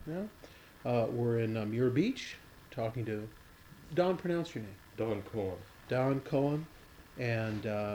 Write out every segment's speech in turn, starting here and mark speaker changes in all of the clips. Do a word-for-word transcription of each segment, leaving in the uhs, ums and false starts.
Speaker 1: Yeah. Uh, we're in uh, Muir Beach, talking to Don. Pronounce your name.
Speaker 2: Don Cohen.
Speaker 1: Don Cohen, and uh,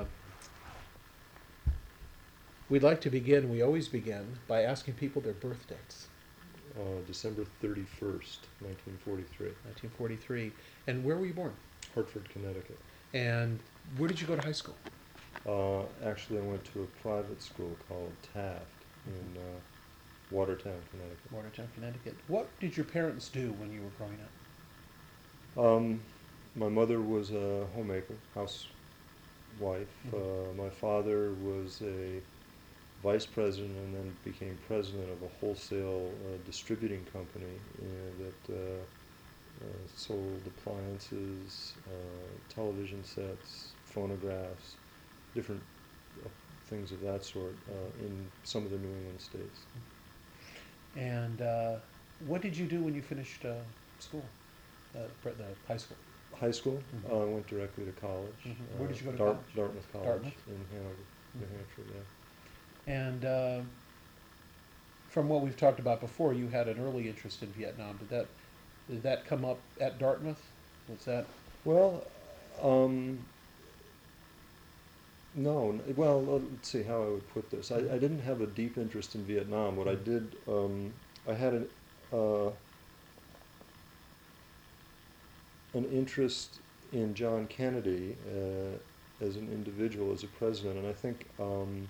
Speaker 1: we'd like to begin. We always begin by asking people their birth dates.
Speaker 2: Uh, December thirty-first, nineteen forty-three.
Speaker 1: nineteen forty-three. And where were you born?
Speaker 2: Hartford, Connecticut.
Speaker 1: And where did you go to high school?
Speaker 2: Uh, actually, I went to a private school called Taft in uh, Watertown, Connecticut.
Speaker 1: Watertown, Connecticut. What did your parents do when you were growing up?
Speaker 2: Um, my mother was a homemaker, housewife.
Speaker 1: Mhm.
Speaker 2: Uh, my father was a vice president and then became president of a wholesale uh, distributing company uh, that uh, uh, sold appliances, uh, television sets, phonographs, different uh, things of that sort uh, in some of the New England states.
Speaker 1: And uh, what did you do when you finished uh, school, uh, the high school?
Speaker 2: High school,
Speaker 1: Mhm.
Speaker 2: uh, I went directly to college.
Speaker 1: Mhm. Where did you go to
Speaker 2: Dart-
Speaker 1: college?
Speaker 2: Dartmouth College
Speaker 1: Dartmouth?
Speaker 2: in Hanover, New
Speaker 1: Mhm.
Speaker 2: Hampshire, yeah.
Speaker 1: And uh, from what we've talked about before, you had an early interest in Vietnam. Did that did that come up at Dartmouth? Was that?
Speaker 2: Well, um, no, n- well, let's see how I would put this. I, I didn't have a deep interest in Vietnam. What I did, um, I had an, uh, an interest in John Kennedy uh, as an individual, as a president, and I think um,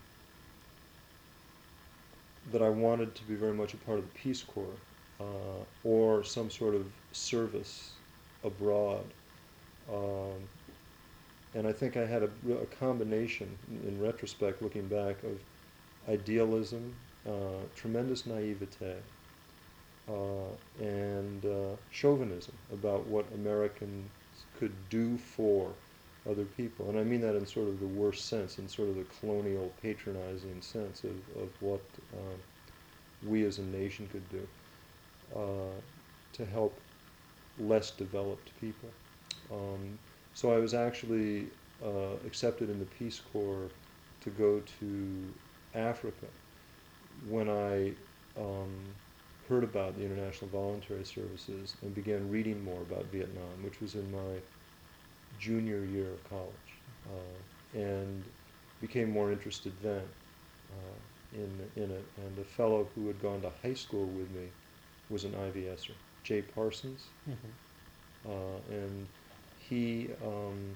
Speaker 2: that I wanted to be very much a part of the Peace Corps uh, or some sort of service abroad. Um, and I think I had a, a combination, in retrospect, looking back, of idealism, uh, tremendous naivete, uh, and uh, chauvinism about what Americans could do for other people. And I mean that in sort of the worst sense, in sort of the colonial, patronizing sense of, of what uh, we as a nation could do uh, to help less developed people. Um, so I was actually uh, accepted in the Peace Corps to go to Africa when I um, heard about the International Voluntary Services and began reading more about Vietnam, which was in my junior year of college, uh, and became more interested then uh, in, in it. And a fellow who had gone to high school with me was an IVSer, Jay Parsons,
Speaker 1: Mm-hmm.
Speaker 2: uh, and he um,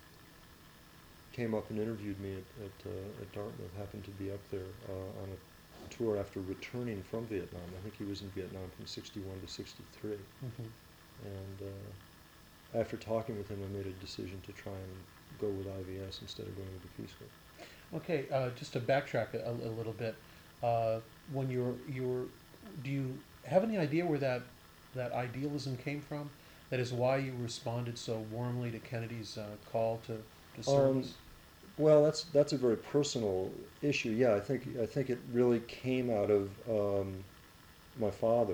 Speaker 2: came up and interviewed me at, at, uh, at Dartmouth, happened to be up there uh, on a tour after returning from Vietnam. I think he was in Vietnam from sixty-one to sixty-three.
Speaker 1: Mm-hmm.
Speaker 2: And uh, after talking with him, I made a decision to try and go with I V S instead of going with the Peace Corps.
Speaker 1: Okay, uh, just to backtrack a, a little bit, uh, when you're you're, do you have any idea where that that idealism came from? That is why you responded so warmly to Kennedy's uh, call to, to service.
Speaker 2: Um, well, that's that's a very personal issue. Yeah, I think I think it really came out of um, my father,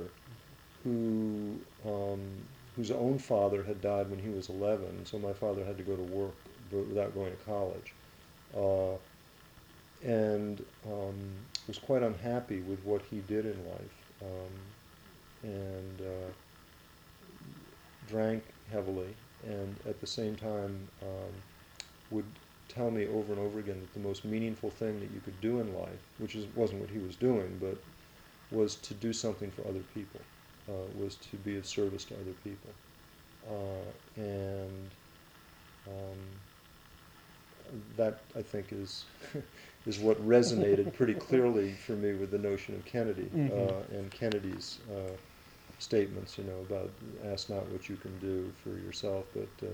Speaker 2: who um, whose own father had died when he was eleven, so my father had to go to work without going to college, uh, and um, was quite unhappy with what he did in life, um, and uh, drank heavily, and at the same time um, would tell me over and over again that the most meaningful thing that you could do in life, which is, wasn't what he was doing, but was to do something for other people, uh, was to be of service to other people. Uh, and um, that, I think, is is what resonated pretty clearly for me with the notion of Kennedy
Speaker 1: Mhm.
Speaker 2: uh, and Kennedy's uh, statements, you know, about ask not what you can do for yourself, but uh,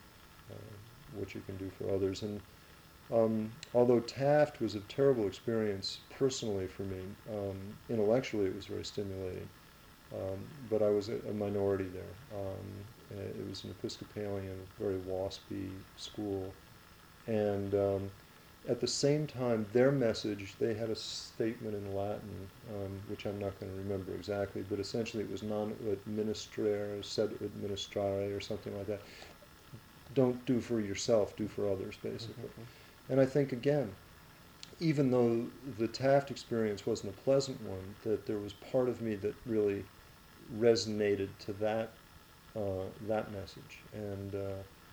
Speaker 2: uh, what you can do for others. And um, although Taft was a terrible experience personally for me, um, intellectually it was very stimulating. Um, but I was a, a minority there. Um, it was an Episcopalian, very waspy school. And um, at the same time, their message, they had a statement in Latin, um, which I'm not going to remember exactly, but essentially it was non administrare, sed administrare, or something like that. Don't do for yourself, do for others, basically.
Speaker 1: Mm-hmm.
Speaker 2: And I think, again, even though the Taft experience wasn't a pleasant one, that there was part of me that really resonated to that uh, that message, and uh,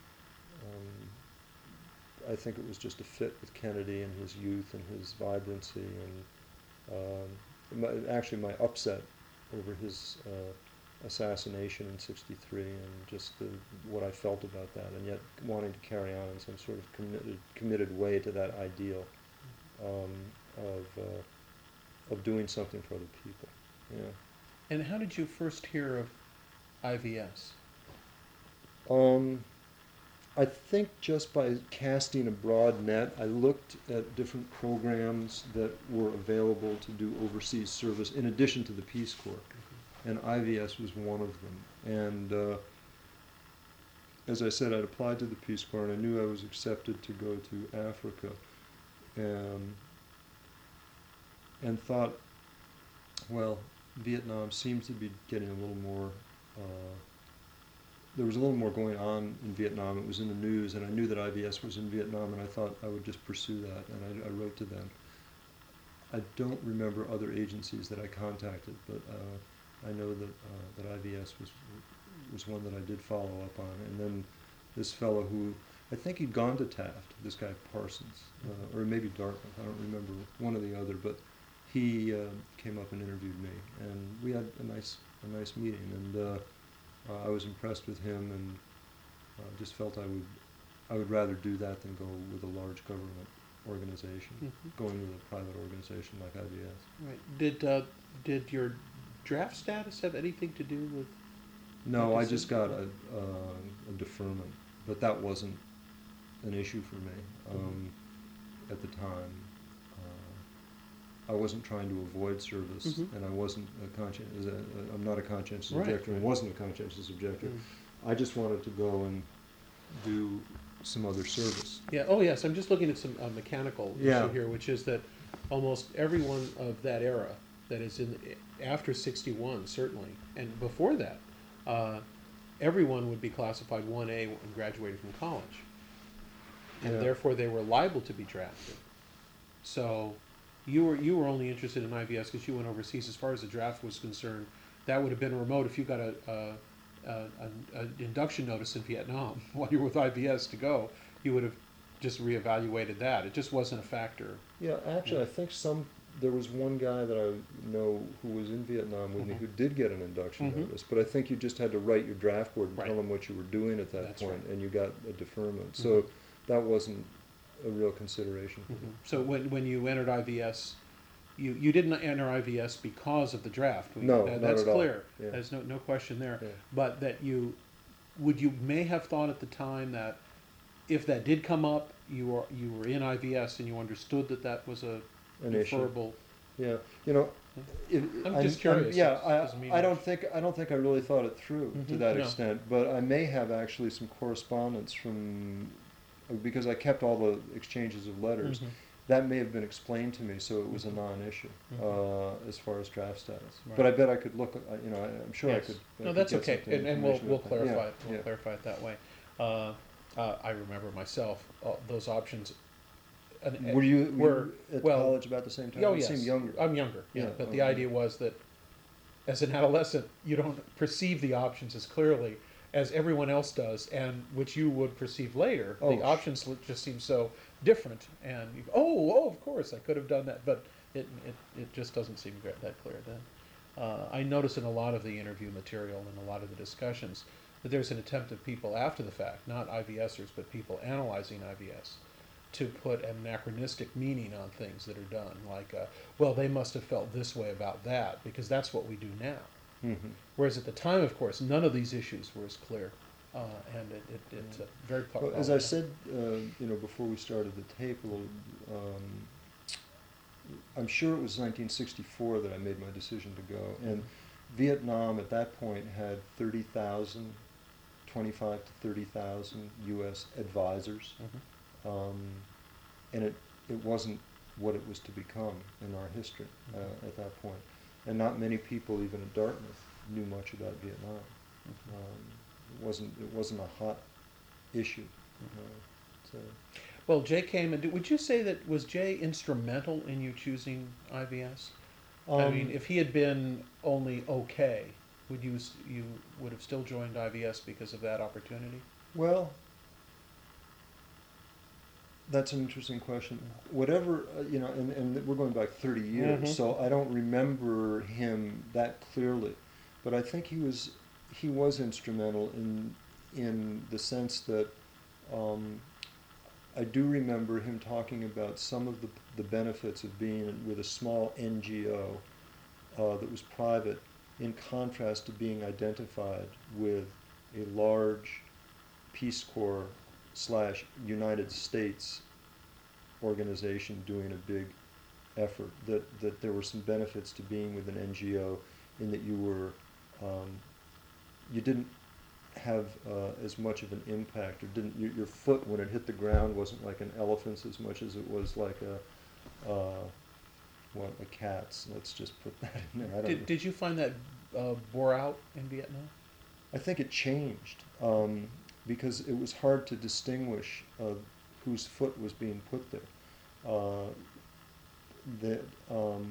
Speaker 2: um, I think it was just a fit with Kennedy and his youth and his vibrancy, and um, my, actually my upset over his uh, assassination in sixty-three, and just the, what I felt about that, and yet wanting to carry on in some sort of committed committed way to that ideal um, of uh, of doing something for other people. Yeah.
Speaker 1: And how did you first hear of I V S?
Speaker 2: Um, I think just by casting a broad net, I looked at different programs that were available to do overseas service in addition to the Peace Corps, and I V S was one of them. And uh, as I said, I'd applied to the Peace Corps, and I knew I was accepted to go to Africa, and, and thought, well, Vietnam seems to be getting a little more, uh, there was a little more going on in Vietnam. It was in the news, and I knew that I V S was in Vietnam, and I thought I would just pursue that, and I, I wrote to them. I don't remember other agencies that I contacted, but uh, I know that uh, that I V S was was one that I did follow up on. And then this fellow who, I think he'd gone to Taft, this guy Parsons, uh, or maybe Dartmouth, I don't remember, one or the other, but he uh, came up and interviewed me, and we had a nice a nice meeting, and uh, uh, I was impressed with him, and uh, just felt I would I would rather do that than go with a large government organization,
Speaker 1: Mm-hmm.
Speaker 2: going with a private organization like I V S.
Speaker 1: Right. Did uh, did your draft status have anything to do with?
Speaker 2: No,
Speaker 1: that
Speaker 2: I just
Speaker 1: decision?
Speaker 2: got a, uh, a deferment, but that wasn't an issue for me um, at the time. Uh, I wasn't trying to avoid service,
Speaker 1: Mhm.
Speaker 2: and I wasn't a conscientious. A, I'm not a conscientious
Speaker 1: Right,
Speaker 2: objector, and
Speaker 1: right.
Speaker 2: wasn't a conscientious objector.
Speaker 1: Mm.
Speaker 2: I just wanted to go and do some other service.
Speaker 1: Yeah. Oh, yes. I'm just looking at some uh, mechanical
Speaker 2: Yeah.
Speaker 1: issue here, which is that almost everyone of that era, that is in after sixty-one, certainly, and before that, uh, everyone would be classified one A and graduated from college, and
Speaker 2: Yeah.
Speaker 1: therefore they were liable to be drafted. So, you were you were only interested in I V S because you went overseas. As far as the draft was concerned, that would have been remote if you got a. a Uh, an induction notice in Vietnam while you were with I V S to go, you would have just reevaluated that. It just wasn't a factor.
Speaker 2: Yeah, actually,
Speaker 1: Yeah.
Speaker 2: I think some. There was one guy that I know who was in Vietnam with me
Speaker 1: Mhm.
Speaker 2: who did get an induction
Speaker 1: Mhm.
Speaker 2: notice, but I think you just had to write your draft board and
Speaker 1: Right.
Speaker 2: tell them what you were doing at that
Speaker 1: That's
Speaker 2: point,
Speaker 1: right.
Speaker 2: and you got a deferment. So
Speaker 1: Mhm.
Speaker 2: that wasn't a real consideration for me.
Speaker 1: Mhm. So when when you entered I V S, you, you didn't enter I V S because of the draft. We-
Speaker 2: No,
Speaker 1: uh,
Speaker 2: not
Speaker 1: that's
Speaker 2: at all.
Speaker 1: clear.
Speaker 2: Yeah.
Speaker 1: There's no no question there.
Speaker 2: Yeah.
Speaker 1: But that you would you may have thought at the time that if that did come up, you were you were in I V S and you understood that that was a
Speaker 2: An issue.
Speaker 1: deferrable.
Speaker 2: Yeah, you know, it,
Speaker 1: I'm just curious.
Speaker 2: yeah,
Speaker 1: It doesn't mean
Speaker 2: I, I don't
Speaker 1: much.
Speaker 2: think I don't think I really thought it through to
Speaker 1: Mhm,
Speaker 2: that
Speaker 1: no.
Speaker 2: extent, but I may have actually some correspondence from because I kept all the exchanges of letters.
Speaker 1: Mhm.
Speaker 2: That may have been explained to me, so it was a
Speaker 1: Mhm.
Speaker 2: non-issue
Speaker 1: Mhm.
Speaker 2: uh, as far as draft status.
Speaker 1: Right.
Speaker 2: But I bet I could look. uh, You know, I, I'm sure I
Speaker 1: Yes.
Speaker 2: could. I
Speaker 1: No,
Speaker 2: could
Speaker 1: that's
Speaker 2: get
Speaker 1: okay,
Speaker 2: some
Speaker 1: and, and we'll,
Speaker 2: information
Speaker 1: we'll
Speaker 2: about that.
Speaker 1: clarify,
Speaker 2: Yeah,
Speaker 1: it. we'll
Speaker 2: yeah.
Speaker 1: clarify it that way. Uh, uh, I remember myself, uh, those options. and-
Speaker 2: Were you,
Speaker 1: were-
Speaker 2: were you at
Speaker 1: well,
Speaker 2: college about the same time?
Speaker 1: Oh,
Speaker 2: You
Speaker 1: yes.
Speaker 2: seem younger.
Speaker 1: I'm younger, yeah,
Speaker 2: Yeah,
Speaker 1: but
Speaker 2: oh,
Speaker 1: the
Speaker 2: yeah.
Speaker 1: idea was that as an adolescent, you don't perceive the options as clearly as everyone else does, and which you would perceive later.
Speaker 2: Oh,
Speaker 1: The
Speaker 2: sh-
Speaker 1: options look- just seem so different, and you go, oh, oh, of course, I could have done that, but it, it, it just doesn't seem gra- that clear then. Uh, I notice in a lot of the interview material and a lot of the discussions that there's an attempt of people after the fact, not IVSers, but people analyzing I V S, to put an anachronistic meaning on things that are done, like, uh, well, they must have felt this way about that, because that's what we do now.
Speaker 2: Mhm.
Speaker 1: Whereas at the time, of course, none of these issues were as clear, uh, and it, it, it's uh, very
Speaker 2: Well,
Speaker 1: powerful.
Speaker 2: as I said, uh, you know, before we started the tape, a little, um, I'm sure it was nineteen sixty-four that I made my decision to go, and Vietnam at that point had thirty thousand, twenty-five to thirty thousand U S advisors,
Speaker 1: Mhm.
Speaker 2: um, and it it wasn't what it was to become in our history uh,
Speaker 1: Mhm.
Speaker 2: at that point, and not many people even at Dartmouth knew much about Vietnam.
Speaker 1: Mhm.
Speaker 2: Um, it wasn't it wasn't a hot issue.
Speaker 1: Mhm.
Speaker 2: Uh, so.
Speaker 1: Well, Jay came and did, would you say that was Jay instrumental in you choosing I V S? I mean,
Speaker 2: Um,
Speaker 1: if he had been only okay, would you s- you would have still joined I V S because of that opportunity?
Speaker 2: Well, that's an interesting question. Whatever, uh, you know, and, and we're going back thirty years,
Speaker 1: Mhm.
Speaker 2: so I don't remember him that clearly. But I think he was he was instrumental in in the sense that um, I do remember him talking about some of the, the benefits of being with a small N G O uh, that was private, in contrast to being identified with a large Peace Corps slash United States organization doing a big effort. That that there were some benefits to being with an N G O, in that you were um, you didn't have uh, as much of an impact, or didn't your, your foot when it hit the ground wasn't like an elephant's as much as it was like a uh, what a cat's. Let's just put that in there. I don't know.
Speaker 1: Did Did you find that uh, bore out in Vietnam?
Speaker 2: I think it changed um, because it was hard to distinguish uh, whose foot was being put there. Uh, that um,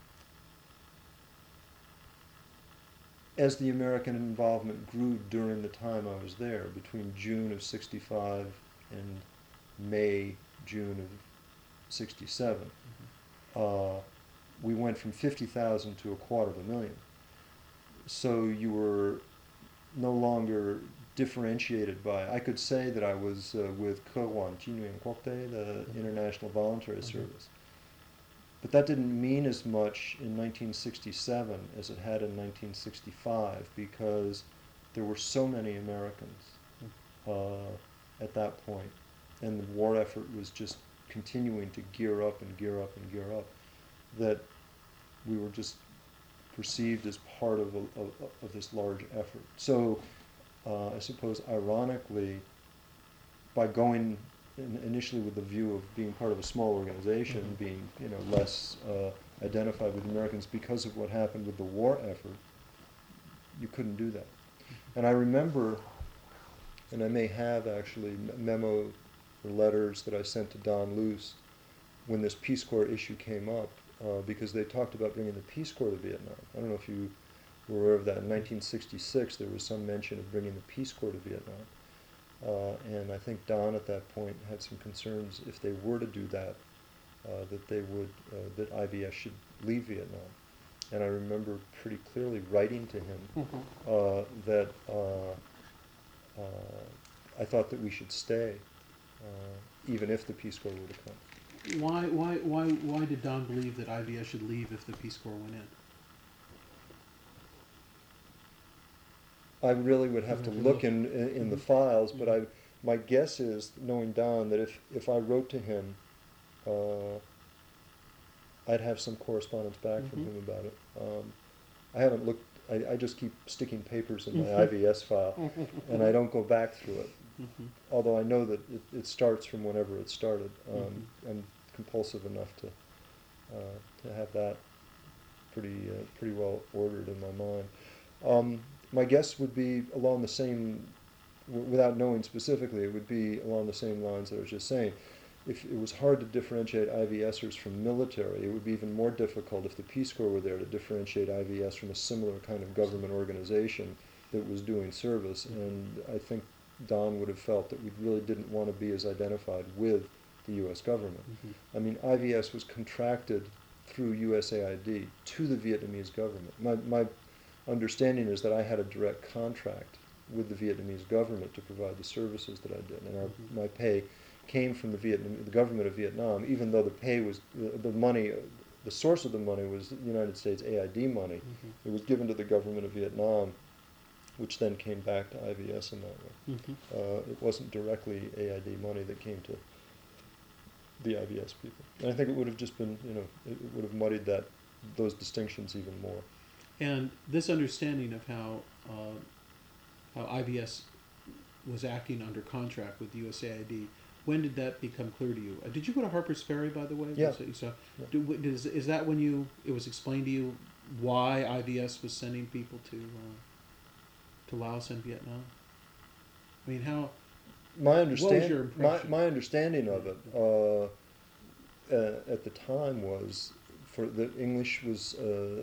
Speaker 2: as the American involvement grew during the time I was there, between June of sixty-five and May, June of sixty-seven,
Speaker 1: Mm-hmm.
Speaker 2: uh, we went from fifty thousand to a quarter of a million. So you were no longer differentiated by, I could say that I was uh, with Cơ quan Chi Nguyen Quốc tế, the International Voluntary
Speaker 1: Mm-hmm.
Speaker 2: Service. But that didn't mean as much in nineteen sixty-seven as it had in nineteen sixty-five, because there were so many Americans uh, at that point, and the war effort was just continuing to gear up and gear up and gear up, that we were just perceived as part of, a, of, of this large effort. So uh, I suppose ironically, by going in initially with the view of being part of a small organization,
Speaker 1: Mhm.
Speaker 2: being you know less uh, identified with Americans because of what happened with the war effort, you couldn't do that. And I remember, and I may have actually memo or letters that I sent to Don Luce when this Peace Corps issue came up, uh, because they talked about bringing the Peace Corps to Vietnam. I don't know if you were aware of that. In nineteen sixty-six, there was some mention of bringing the Peace Corps to Vietnam. Uh, and I think Don at that point had some concerns, if they were to do that, uh, that they would, uh, that I V S should leave Vietnam. And I remember pretty clearly writing to him
Speaker 1: Mm-hmm.
Speaker 2: uh, that uh, uh, I thought that we should stay, uh, even if the Peace Corps were to come.
Speaker 1: Why Why Why Why did Don believe that I V S should leave if the Peace Corps went in?
Speaker 2: I really would have to
Speaker 1: Mhm.
Speaker 2: look in, in, in the
Speaker 1: Mhm.
Speaker 2: files, but
Speaker 1: Mhm.
Speaker 2: I, my guess is, knowing Don, that if, if I wrote to him, uh, I'd have some correspondence back from
Speaker 1: Mhm.
Speaker 2: him about it. Um, I haven't looked, I, I just keep sticking papers in my
Speaker 1: Mhm.
Speaker 2: I V S file, and I don't go back through it.
Speaker 1: Mhm.
Speaker 2: Although I know that it, it starts from whenever it started. Um,
Speaker 1: Mhm.
Speaker 2: I'm compulsive enough to, uh, to have that pretty, uh, pretty well ordered in my mind. Um, my guess would be along the same, w- without knowing specifically, it would be along the same lines that I was just saying. If it was hard to differentiate IVSers from military, it would be even more difficult if the Peace Corps were there to differentiate I V S from a similar kind of government organization that was doing service. And I think Don would have felt that we really didn't want to be as identified with the U S government.
Speaker 1: Mhm.
Speaker 2: I mean, I V S was contracted through U S A I D to the Vietnamese government. My, my understanding is that I had a direct contract with the Vietnamese government to provide the services that I did, and our,
Speaker 1: Mhm.
Speaker 2: my pay came from the Vietnam, the government of Vietnam, even though the pay was, the, the money, the source of the money was United States A I D money.
Speaker 1: Mhm.
Speaker 2: It was given to the government of Vietnam, which then came back to I V S in that way.
Speaker 1: Mhm.
Speaker 2: Uh, it wasn't directly A I D money that came to the I V S people. And I think it would have just been, you know, it, it would have muddied that, those distinctions even more.
Speaker 1: And this understanding of how uh, how I V S was acting under contract with U S A I D, when did that become clear to you? Uh, did you go to Harper's Ferry, by the way?
Speaker 2: Yeah.
Speaker 1: Was it- So,
Speaker 2: Yeah.
Speaker 1: do, w- is, is that when you it was explained to you why I V S was sending people to uh, to Laos and Vietnam? I mean, how?
Speaker 2: My
Speaker 1: your
Speaker 2: understand, my,
Speaker 1: impression?
Speaker 2: my understanding of it uh, uh, at the time was, for the English was uh,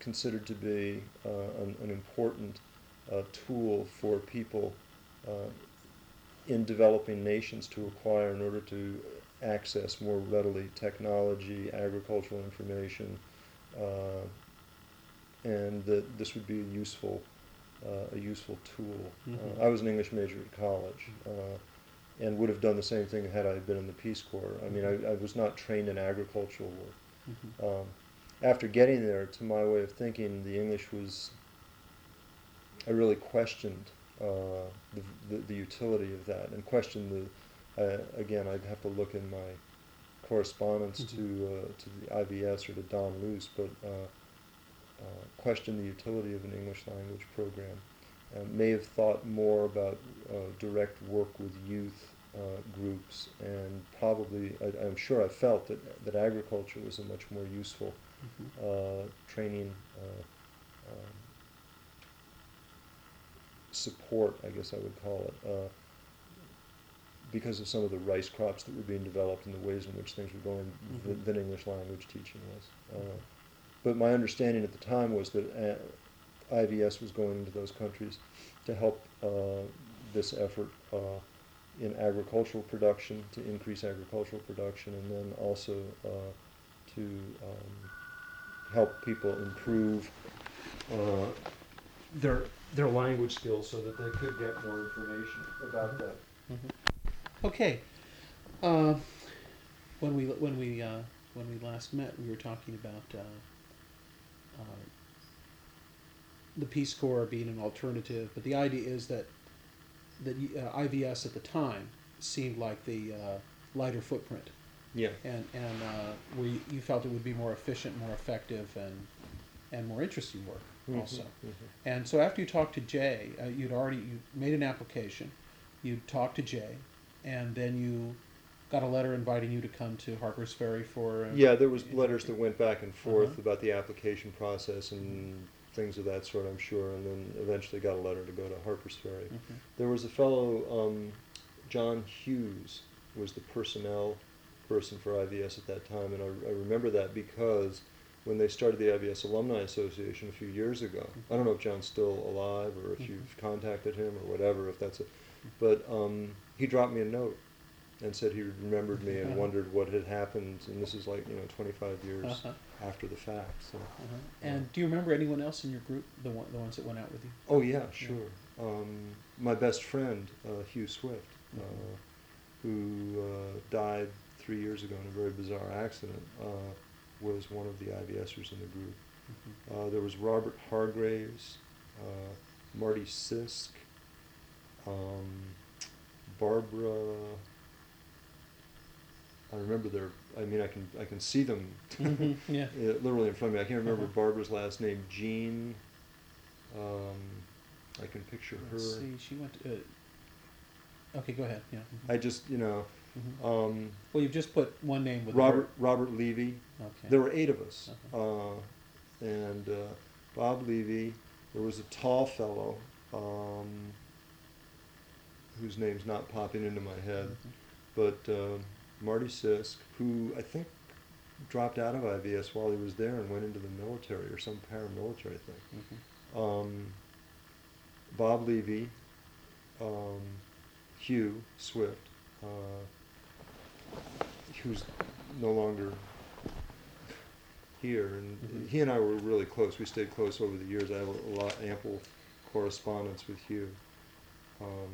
Speaker 2: considered to be uh, an, an important uh, tool for people uh, in developing nations to acquire in order to access more readily technology, agricultural information, uh, and that this would be a useful, uh, a useful tool.
Speaker 1: Mhm.
Speaker 2: Uh, I was an English major at college, uh, and would have done the same thing had I been in the Peace Corps. I mean, I, I was not trained in agricultural work.
Speaker 1: Mhm.
Speaker 2: Um, after getting there, to my way of thinking, the English was, I really questioned uh, the, the, the utility of that, and questioned the, uh, again, I'd have to look in my correspondence
Speaker 1: Mhm.
Speaker 2: to uh, to the I B S or to Don Luce, but uh, uh, questioned the utility of an English language program. Uh, may have thought more about uh, direct work with youth uh, groups, and probably, I, I'm sure I felt that, that agriculture was a much more useful
Speaker 1: Mhm.
Speaker 2: uh, training uh, um, support, I guess I would call it, uh, because of some of the rice crops that were being developed and the ways in which things were going
Speaker 1: Mhm.
Speaker 2: th- than English language teaching was. Uh, but my understanding at the time was that uh, I V S was going into those countries to help uh, this effort uh, in agricultural production, to increase agricultural production, and then also uh, to um, help people improve uh, their their language skills so that they could get more information about that.
Speaker 1: Mhm. Okay. Uh, when we when we uh, when we last met, we were talking about uh, uh, the Peace Corps being an alternative, but the idea is that that uh, I V S at the time seemed like the uh, lighter footprint,
Speaker 2: Yeah.
Speaker 1: and and uh, where you, you felt it would be more efficient, more effective, and and more interesting work also.
Speaker 2: Mhm.
Speaker 1: And so after you talked to Jay, uh, you'd already you made an application, you talked to Jay, and then you got a letter inviting you to come to Harper's Ferry for. Uh,
Speaker 2: Yeah, there was letters that went back and forth
Speaker 1: Uh-huh.
Speaker 2: about the application process and things of that sort, I'm sure, and then eventually got a letter to go to Harper's Ferry.
Speaker 1: Mhm.
Speaker 2: There was a fellow, um, John Hughes, was the personnel person for I V S at that time, and I, I remember that because when they started the I V S Alumni Association a few years ago, I don't know if John's still alive or if
Speaker 1: Mhm.
Speaker 2: you've contacted him or whatever, if that's it, but um, he dropped me a note and said he remembered me and
Speaker 1: Uh-huh.
Speaker 2: wondered what had happened, and this is like, you know, twenty-five years
Speaker 1: Uh-huh.
Speaker 2: after the fact. So.
Speaker 1: Uh-huh. And do you remember anyone else in your group, the one, the ones that went out with you?
Speaker 2: Oh yeah, sure. Um, my best friend, uh, Hugh Swift, uh, who uh, died three years ago in a very bizarre accident, uh, was one of the IVSers in the group.
Speaker 1: Mhm.
Speaker 2: Uh, there was Robert Hargraves, uh, Marty Sisk, um, Barbara. I remember their. I mean, I can I can see them
Speaker 1: Mhm. Yeah.
Speaker 2: uh, literally in front of me. I can't remember
Speaker 1: Uh-huh.
Speaker 2: Barbara's last name. Jean. Um, I can picture
Speaker 1: Let's
Speaker 2: her.
Speaker 1: see, she went. To, uh, okay, go ahead. Yeah. Mhm.
Speaker 2: I just, you know,
Speaker 1: Mhm.
Speaker 2: um,
Speaker 1: Well, you've just put one name with
Speaker 2: Robert Robert Levy.
Speaker 1: her. Okay.
Speaker 2: There were eight of us,
Speaker 1: Uh-huh.
Speaker 2: uh, and uh, Bob Levy. There was a tall fellow um, whose name's not popping into my head,
Speaker 1: Mhm.
Speaker 2: but uh, Marty Sisk, who I think dropped out of I V S while he was there and went into the military or some paramilitary thing.
Speaker 1: Mhm.
Speaker 2: Um, Bob Levy, um, Hugh Swift, uh, who's no longer here, and
Speaker 1: Mhm.
Speaker 2: he and I were really close. We stayed close over the years. I have a, a lot ample correspondence with Hugh, um,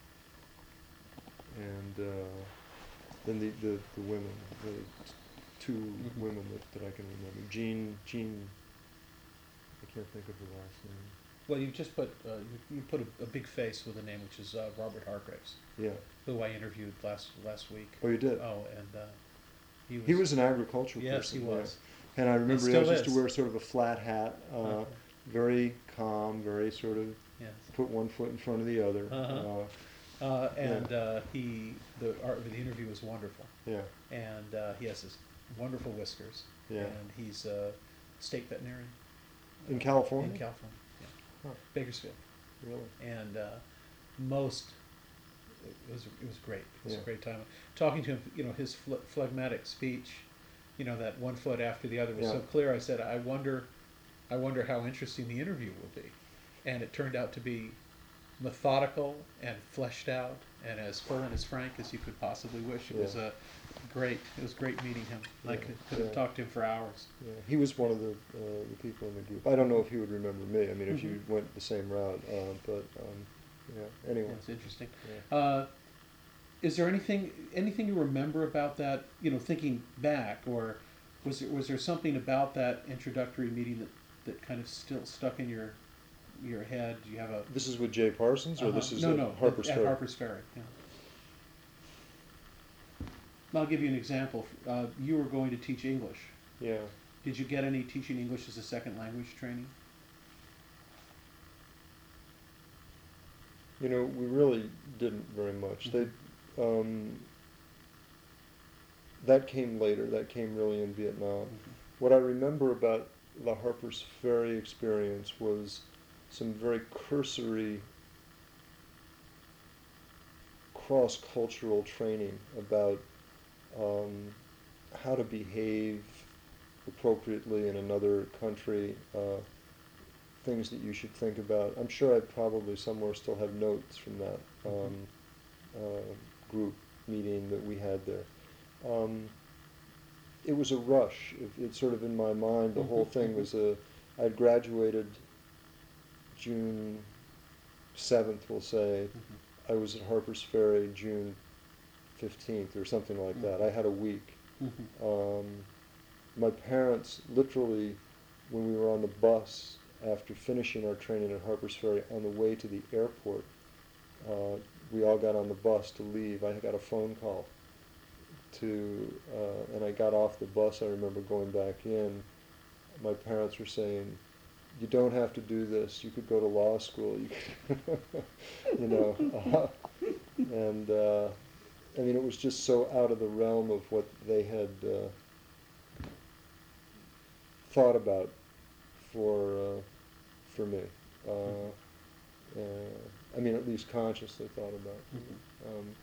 Speaker 2: and uh, then the, the, the women, the t- two
Speaker 1: Mhm.
Speaker 2: women that, that I can remember. Jean, Jean, I can't think of her last name.
Speaker 1: Well, you just put uh, you, you put a, a big face with a name, which is uh, Robert Hargraves,
Speaker 2: Yeah.
Speaker 1: who I interviewed last last week.
Speaker 2: Oh, you did?
Speaker 1: Oh, and uh, he was.
Speaker 2: He was an agricultural
Speaker 1: Yes,
Speaker 2: person.
Speaker 1: he
Speaker 2: yeah.
Speaker 1: was.
Speaker 2: And I remember he
Speaker 1: still
Speaker 2: always used to
Speaker 1: is.
Speaker 2: wear sort of a flat hat, uh,
Speaker 1: Uh-huh.
Speaker 2: very calm, very sort of
Speaker 1: Yes.
Speaker 2: put one foot in front of the other.
Speaker 1: Uh-huh.
Speaker 2: Uh,
Speaker 1: Uh, and uh, he the art, the interview was wonderful,
Speaker 2: yeah,
Speaker 1: and uh, he has his wonderful whiskers,
Speaker 2: yeah.
Speaker 1: and he's a state veterinarian
Speaker 2: In California?
Speaker 1: In California, yeah,
Speaker 2: Huh,
Speaker 1: Bakersfield,
Speaker 2: really?
Speaker 1: and uh, most it was it was great. It was
Speaker 2: Yeah.
Speaker 1: a great time talking to him. You know, his phleg- phlegmatic speech, you know, that one foot after the other was
Speaker 2: Yeah.
Speaker 1: so clear. I said, I wonder I wonder how interesting the interview will be. And it turned out to be methodical and fleshed out and as full and as frank as you could possibly wish. It
Speaker 2: Yeah.
Speaker 1: was a great. It was great meeting him. I
Speaker 2: Yeah,
Speaker 1: could, could have
Speaker 2: yeah.
Speaker 1: talked to him for hours.
Speaker 2: Yeah, he was one of the uh, the people in the group. I don't know if he would remember me. I mean, if you
Speaker 1: Mhm.
Speaker 2: went the same route, uh, but um, yeah. Anyway,
Speaker 1: That's interesting.
Speaker 2: yeah.
Speaker 1: Uh, is there anything anything you remember about that? You know, thinking back, or was there was there something about that introductory meeting that, that kind of still stuck in your your head? Do you have a
Speaker 2: This is with Jay Parsons, or
Speaker 1: uh-huh.
Speaker 2: this is
Speaker 1: no
Speaker 2: at
Speaker 1: no
Speaker 2: Harper's
Speaker 1: at,
Speaker 2: Ferry?
Speaker 1: at Harper's Ferry? Yeah. I'll give you an example. Uh, you were going to teach English.
Speaker 2: Yeah.
Speaker 1: Did you get any teaching English as a second language training?
Speaker 2: You know, we really didn't very much.
Speaker 1: Mhm.
Speaker 2: They, um, that came later. That came really in Vietnam.
Speaker 1: Mhm.
Speaker 2: What I remember about the Harper's Ferry experience was some very cursory cross-cultural training about um, how to behave appropriately in another country, uh, things that you should think about. I'm sure I probably somewhere still have notes from that um, uh, group meeting that we had there. Um, it was a rush. It, it's sort of in my mind, the whole thing was a, I'd graduated June seventh, we'll say.
Speaker 1: Mhm.
Speaker 2: I was at Harper's Ferry June fifteenth or something like that. I had a week.
Speaker 1: Mhm.
Speaker 2: Um, my parents literally, when we were on the bus after finishing our training at Harper's Ferry, on the way to the airport, uh, we all got on the bus to leave. I got a phone call to, uh, and I got off the bus. I remember going back in. My parents were saying, "You don't have to do this. You could go to law school." You, could you know, uh, and uh, I mean, it was just so out of the realm of what they had uh, thought about for uh, for me. Uh, uh, I mean, at least consciously thought about.
Speaker 1: Mhm.
Speaker 2: Um,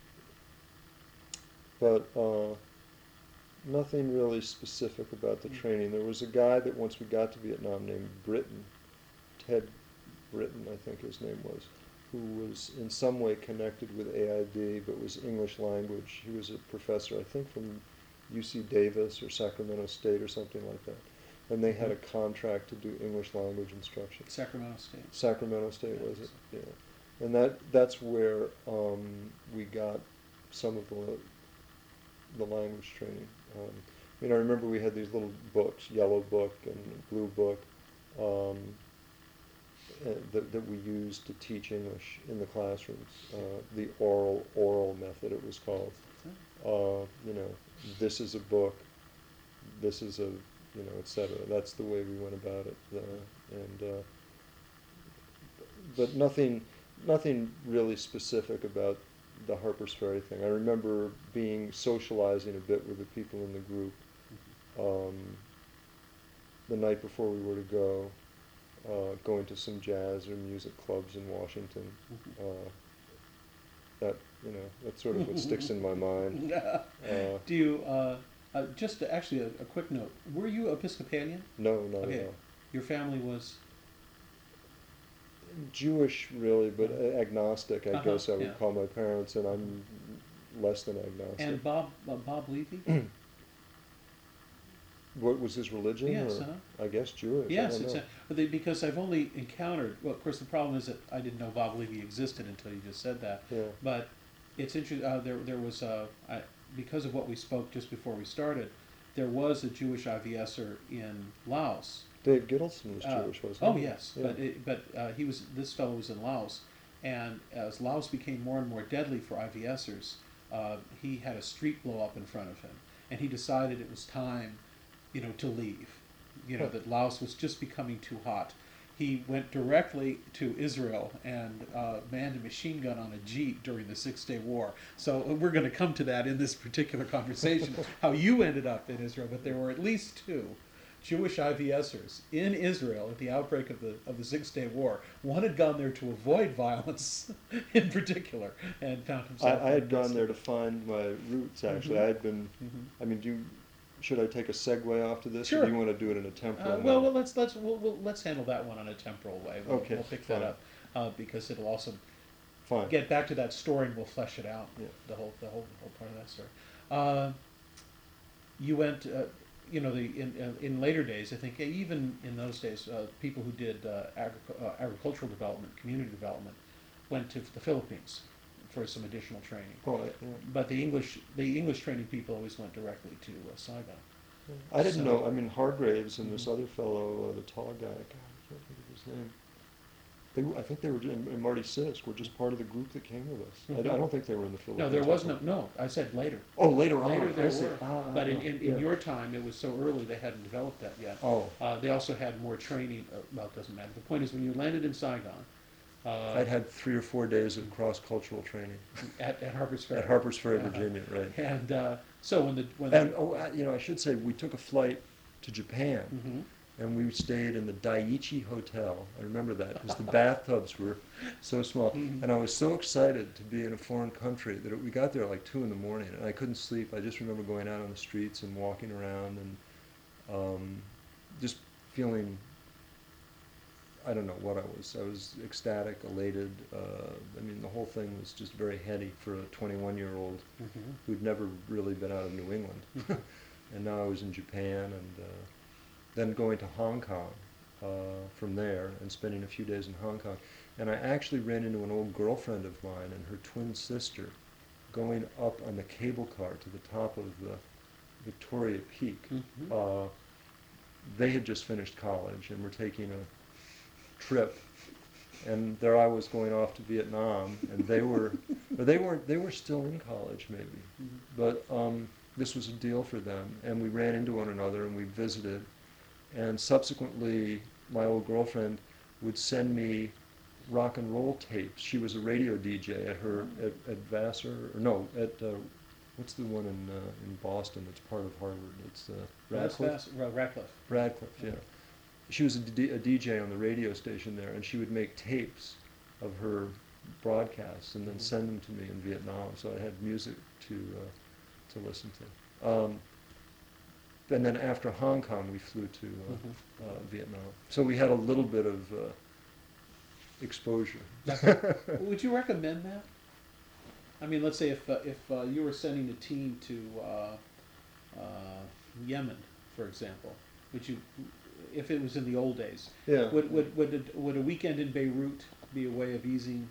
Speaker 2: but uh, nothing really specific about the
Speaker 1: Mm.
Speaker 2: training. There was a guy that once we got to Vietnam named Britton, Ted Britton, I think his name was, who was in some way connected with A I D, but was English language. He was a professor, I think, from U C Davis or Sacramento State or something like that. And they had a contract to do English language instruction.
Speaker 1: Sacramento State.
Speaker 2: Sacramento State,
Speaker 1: Yeah,
Speaker 2: was it?
Speaker 1: so-
Speaker 2: Yeah. And that that's where um, we got some of the the language training. Um, I mean, I remember we had these little books, yellow book and blue book, um, uh, that, that we used to teach English in the classrooms. Uh, the oral oral method, it was called. Uh, you know, this is a book, this is a, you know, et cetera. That's the way we went about it. Uh, and uh, but nothing, nothing really specific about the Harper's Ferry thing. I remember being socializing a bit with the people in the group um, the night before we were to go, uh, going to some jazz or music clubs in Washington.
Speaker 1: Mhm.
Speaker 2: Uh, that, you know, that's sort of what sticks in my mind. Uh,
Speaker 1: Do you, uh, uh, just to- actually a, a quick note, were you Episcopalian?
Speaker 2: no, not
Speaker 1: Okay.
Speaker 2: at all.
Speaker 1: Your family was,
Speaker 2: Jewish, really, but uh, agnostic, I
Speaker 1: Uh-huh,
Speaker 2: guess I would
Speaker 1: yeah.
Speaker 2: call my parents, and I'm less than agnostic.
Speaker 1: and Bob, uh, Bob Levy?
Speaker 2: What was his religion?
Speaker 1: Yes,
Speaker 2: or-
Speaker 1: uh-huh.
Speaker 2: I guess Jewish. I
Speaker 1: Yes,
Speaker 2: don't
Speaker 1: it's
Speaker 2: know.
Speaker 1: a, but they, because I've only encountered, well, of course, the problem is that I didn't know Bob Levy existed until you just said that.
Speaker 2: Yeah.
Speaker 1: But it's interesting, uh, there, there was, uh, I, because of what we spoke just before we started, there was a Jewish IVSer in Laos.
Speaker 2: Dave Gittleson was
Speaker 1: Uh,
Speaker 2: Jewish, wasn't
Speaker 1: Oh,
Speaker 2: he?
Speaker 1: yes,
Speaker 2: Yeah.
Speaker 1: but it, but uh, he was, this fellow was in Laos, and as Laos became more and more deadly for IVSers, uh, he had a street blow up in front of him, and he decided it was time, you know, to leave. You know,
Speaker 2: Huh.
Speaker 1: that Laos was just becoming too hot. He went directly to Israel and uh, manned a machine gun on a jeep during the Six Day War. So uh, we're going to come to that in this particular conversation, how you ended up in Israel. But there were at least two Jewish IVSers in Israel at the outbreak of the of the Six Day War. One had gone there to avoid violence, in particular, and found
Speaker 2: I,
Speaker 1: himself.
Speaker 2: I had gone there to find my roots. Actually,
Speaker 1: Mhm.
Speaker 2: I had been.
Speaker 1: Mhm.
Speaker 2: I mean, do you should I take a segue off to this,
Speaker 1: Sure.
Speaker 2: or do you want to do it in a temporal
Speaker 1: Uh,
Speaker 2: way?
Speaker 1: well, well, let's let's we'll, we'll, let's handle that one on a temporal way. We'll,
Speaker 2: Okay,
Speaker 1: we'll pick
Speaker 2: fine.
Speaker 1: that up uh, because it'll also
Speaker 2: Fine.
Speaker 1: get back to that story and we'll flesh it out.
Speaker 2: Yeah.
Speaker 1: The whole the whole whole part of that story. Uh, you went, uh, you know, the in uh, in later days. I think even in those days, uh, people who did uh, agric- uh, agricultural development, community development, went to the Philippines for some additional training.
Speaker 2: Oh, I, yeah.
Speaker 1: But the English the English training people always went directly to uh, Saigon.
Speaker 2: I didn't
Speaker 1: So-
Speaker 2: know. I mean, Hargraves and this
Speaker 1: Mhm.
Speaker 2: other fellow, uh, the tall guy. God, I can't think of his name. They, were- I think they were, and and Marty Sisk were just part of the group that came with us. I, I
Speaker 1: Mhm.
Speaker 2: don't think they were in the Philippines.
Speaker 1: No, there was no. No, I said later.
Speaker 2: Oh, later on.
Speaker 1: Later
Speaker 2: I
Speaker 1: there
Speaker 2: see.
Speaker 1: were,
Speaker 2: Ah,
Speaker 1: but in,
Speaker 2: ah,
Speaker 1: in,
Speaker 2: yeah.
Speaker 1: in your time, it was so early they hadn't developed that yet.
Speaker 2: Oh,
Speaker 1: Uh, they also had more training. Uh, well, it doesn't matter. The point is, when you landed in Saigon, uh,
Speaker 2: I'd had three or four days of cross-cultural training
Speaker 1: at, at Harper's Ferry,
Speaker 2: at Harper's Ferry,
Speaker 1: Uh-huh.
Speaker 2: Virginia, right?
Speaker 1: and uh, so when the when
Speaker 2: And
Speaker 1: the,
Speaker 2: oh, I- you know, I should say we took a flight to Japan,
Speaker 1: Mhm.
Speaker 2: and we stayed in the Daiichi Hotel. I remember that because the bathtubs were so small,
Speaker 1: Mhm.
Speaker 2: and I was so excited to be in a foreign country that it, we got there at like two in the morning, and I couldn't sleep. I just remember going out on the streets and walking around and um, just feeling. I don't know what I was. I was ecstatic, elated. Uh, I mean, the whole thing was just very heady for a twenty-one-year-old
Speaker 1: Mhm.
Speaker 2: who'd never really been out of New England. And now I was in Japan, and uh, then going to Hong Kong uh, from there and spending a few days in Hong Kong. And I actually ran into an old girlfriend of mine and her twin sister going up on the cable car to the top of the Victoria Peak.
Speaker 1: Mhm.
Speaker 2: Uh, they had just finished college and were taking a trip, and there I was going off to Vietnam, and they were, but they weren't. They were still in college, maybe,
Speaker 1: Mhm.
Speaker 2: but um, this was a deal for them, and we ran into one another and we visited, and subsequently my old girlfriend would send me rock and roll tapes. She was a radio D J at her at, at Vassar, or no, at uh, what's the one in uh, in Boston that's part of Harvard? It's uh,
Speaker 1: That's
Speaker 2: Radcliffe.
Speaker 1: fast. Well, Radcliffe.
Speaker 2: Radcliffe, yeah. She was a, D- a D J on the radio station there, and she would make tapes of her broadcasts and then
Speaker 1: Mhm.
Speaker 2: send them to me in Vietnam. So I had music to uh, to listen to. Um, and then after Hong Kong, we flew to uh,
Speaker 1: Mhm.
Speaker 2: uh, Vietnam. So we had a little bit of uh, exposure.
Speaker 1: Would you recommend that? I mean, let's say if uh, if uh, you were sending a team to uh, uh, Yemen, for example, would you, if it was in the old days,
Speaker 2: Yeah.
Speaker 1: would would would a, would a weekend in Beirut be a way of easing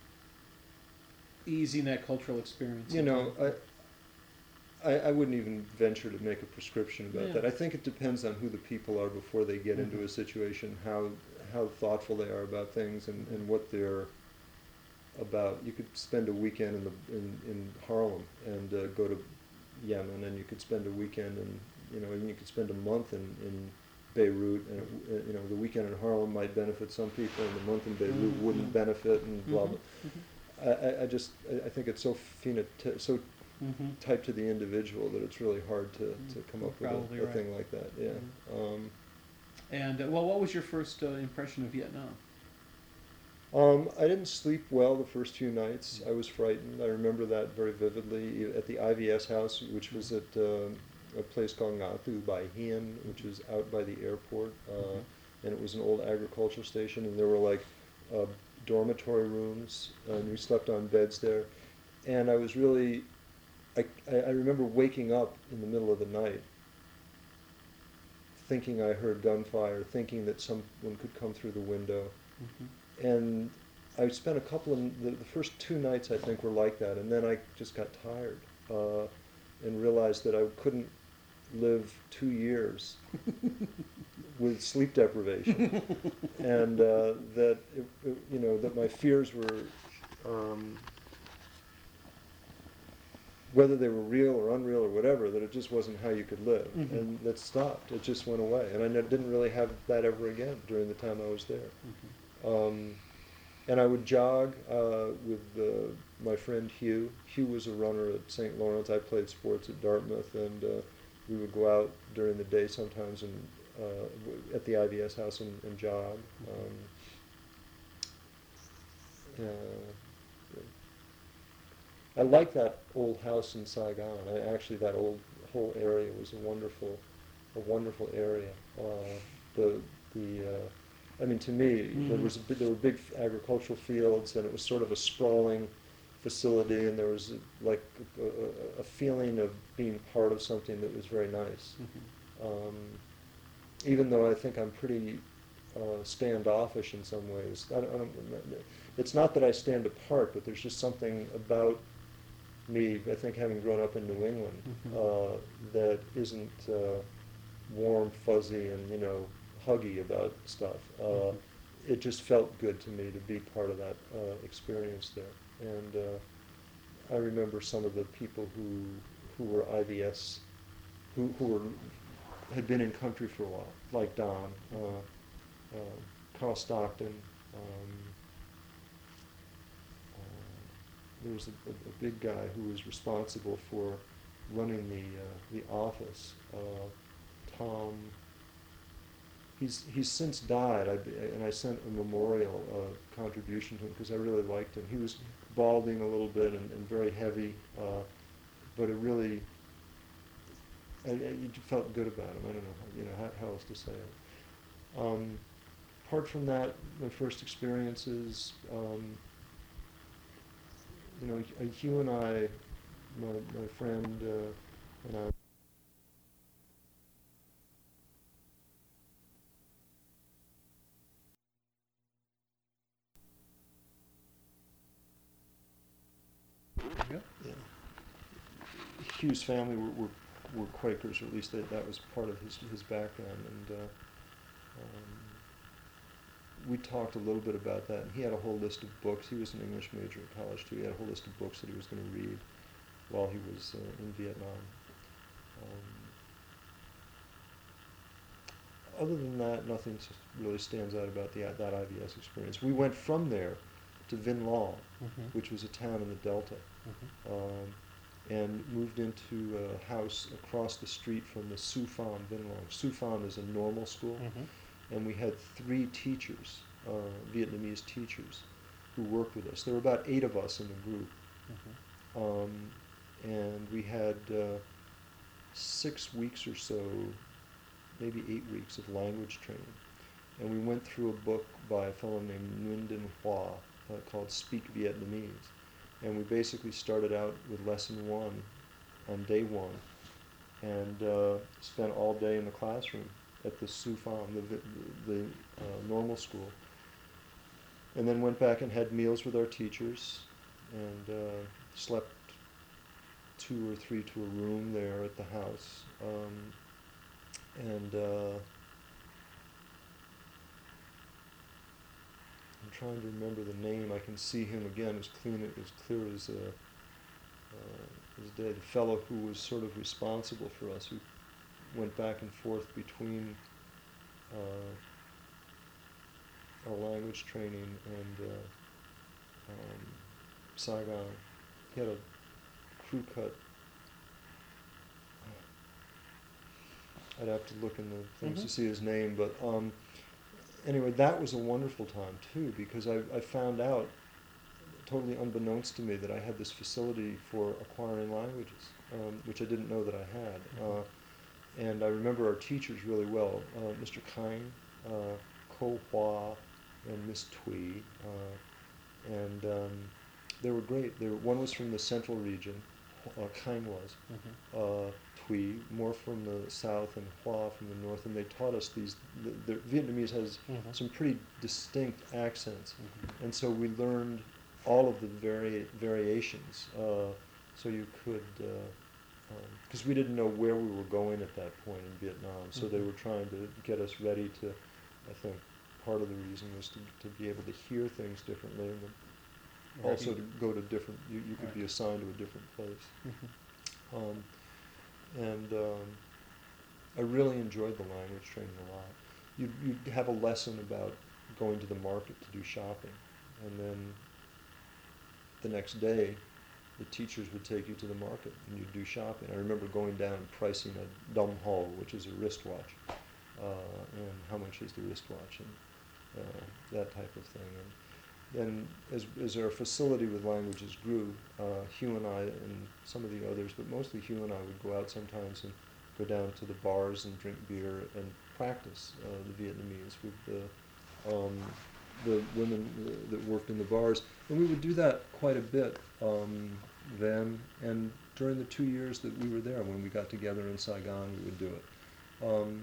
Speaker 1: easing that cultural experience?
Speaker 2: You know, I, I, I wouldn't even venture to make a prescription about
Speaker 1: Yeah.
Speaker 2: that. I think it depends on who the people are before they get into
Speaker 1: Mhm.
Speaker 2: a situation, how how thoughtful they are about things, and, and what they're about. You could spend a weekend in the in, in Harlem and uh, go to Yemen, and you could spend a weekend in you know, and you could spend a month in, in Beirut, and it, uh, you know, the weekend in Harlem might benefit some people, and the month in Beirut
Speaker 1: Mhm.
Speaker 2: wouldn't benefit, and blah
Speaker 1: Mhm.
Speaker 2: blah. I, I, I just I I think it's so phenoty- so
Speaker 1: Mm-hmm.
Speaker 2: type to the individual that it's really hard to, to
Speaker 1: Mm,
Speaker 2: come
Speaker 1: you're
Speaker 2: up with
Speaker 1: probably
Speaker 2: a, a
Speaker 1: right.
Speaker 2: thing like that. Yeah. Um,
Speaker 1: And uh, well, what was your first uh, impression of Vietnam?
Speaker 2: um, I didn't sleep well the first few nights. I was frightened. I remember that very vividly at the I V S house, which was at um a place called Nga Tu Bai Hien, which is out by the airport. Uh,
Speaker 1: Mhm.
Speaker 2: And it was an old agricultural station, and there were like uh, dormitory rooms, and we slept on beds there. And I was really, I, I I remember waking up in the middle of the night thinking I heard gunfire, thinking that someone could come through the window.
Speaker 1: Mm-hmm.
Speaker 2: And I spent a couple of, the, the first two nights I think were like that, and then I just got tired uh, and realized that I couldn't live two years with sleep deprivation, and uh, that it, it, you know that my fears were, um, whether they were real or unreal or whatever, that it just wasn't how you could live,
Speaker 1: Mhm.
Speaker 2: and that stopped. It just went away, and I ne- didn't really have that ever again during the time I was there.
Speaker 1: Mm-hmm.
Speaker 2: Um, and I would jog uh, with uh, my friend Hugh. Hugh was a runner at Saint Lawrence. I played sports at Dartmouth, and uh, we would go out during the day sometimes and uh, w- at the I V S house and, and jog. Um, uh, I like that old house in Saigon. I, actually, that old whole area was a wonderful, a wonderful area. Uh, the the uh, I mean, to me, mm-hmm. there was a, there were big agricultural fields, and it was sort of a sprawling facility, and there was a, like a, a, a feeling of being part of something that was very nice. Mm-hmm. Um, even though I think I'm pretty uh, standoffish in some ways, I don't, I don't, it's not that I stand apart, but there's just something about me, I think, having grown up in New England, mm-hmm. uh, that isn't uh, warm, fuzzy, and, you know, huggy about stuff. Uh, mm-hmm. It just felt good to me to be part of that uh, experience there. And uh, I remember some of the people who who were I V S, who who were had been in country for a while, like Don, uh, uh, Carl Stockton. Um, uh, there was a, a, a big guy who was responsible for running the uh, the office, uh, Tom. He's he's since died, I, and I sent a memorial uh, contribution to him because I really liked him. He was balding a little bit and, and very heavy, uh, but it really, I, I, you felt good about him. I don't know, how, you know, how, how else to say it. Um, apart from that, my first experiences, um, you know, Hugh and I, my my friend uh, and I. Yeah. Hugh's family were, were, were Quakers, or at least they, that was part of his, his background, and uh, um, we talked a little bit about that, and he had a whole list of books. He was an English major at college, too. He had a whole list of books that he was going to read while he was uh, in Vietnam. Um, other than that, nothing really stands out about the, that I V S experience. We went from there to Vinh Long, mm-hmm. which was a town in the Delta, mm-hmm. um, and moved into a house across the street from the Su Pham Vinh Long. Su Pham is a normal school, mm-hmm. and we had three teachers, uh, Vietnamese teachers, who worked with us. There were about eight of us in the group, mm-hmm. um, and we had uh, six weeks or so, maybe eight weeks of language training. And we went through a book by a fellow named Nguyen Dinh Hoa, Uh, called Speak Vietnamese, and we basically started out with lesson one on day one, and uh, spent all day in the classroom at the Su Pham, the, the uh, normal school, and then went back and had meals with our teachers, and uh, slept two or three to a room there at the house, um, and uh, I'm trying to remember the name. I can see him again as clean, as clear as uh, uh, as day. The fellow who was sort of responsible for us, who went back and forth between uh, our language training and uh, um, Saigon. He had a crew cut. I'd have to look in the things mm-hmm. to see his name, but. Um, Anyway, that was a wonderful time, too, because I, I found out, totally unbeknownst to me, that I had this facility for acquiring languages, um, which I didn't know that I had. Uh, and I remember our teachers really well, uh, Mister Kine, uh, Ko Hua, and Miss Tui. Uh, and um, they were great. They were, one was from the central region, uh, Kine was. Mm-hmm. Uh, Tui, more from the south, and Hua from the north, and they taught us these. The, the Vietnamese has mm-hmm. some pretty distinct accents, mm-hmm. and so we learned all of the vari- variations. Uh, so you could, because uh, um, we didn't know where we were going at that point in Vietnam, so mm-hmm. they were trying to get us ready to. I think part of the reason was to, to be able to hear things differently, and right. also to go to different. You, you could right. be assigned to a different place. Mm-hmm. Um, And um, I really enjoyed the language training a lot. You'd, you'd have a lesson about going to the market to do shopping, and then the next day, the teachers would take you to the market and you'd do shopping. I remember going down and pricing a dum ho, which is a wristwatch, uh, and how much is the wristwatch, and uh, that type of thing. And and as, as our facility with languages grew, uh, Hugh and I and some of the others, but mostly Hugh and I would go out sometimes and go down to the bars and drink beer and practice uh, the Vietnamese with the, um, the women that worked in the bars. And we would do that quite a bit um, then, and during the two years that we were there, when we got together in Saigon, we would do it. Um,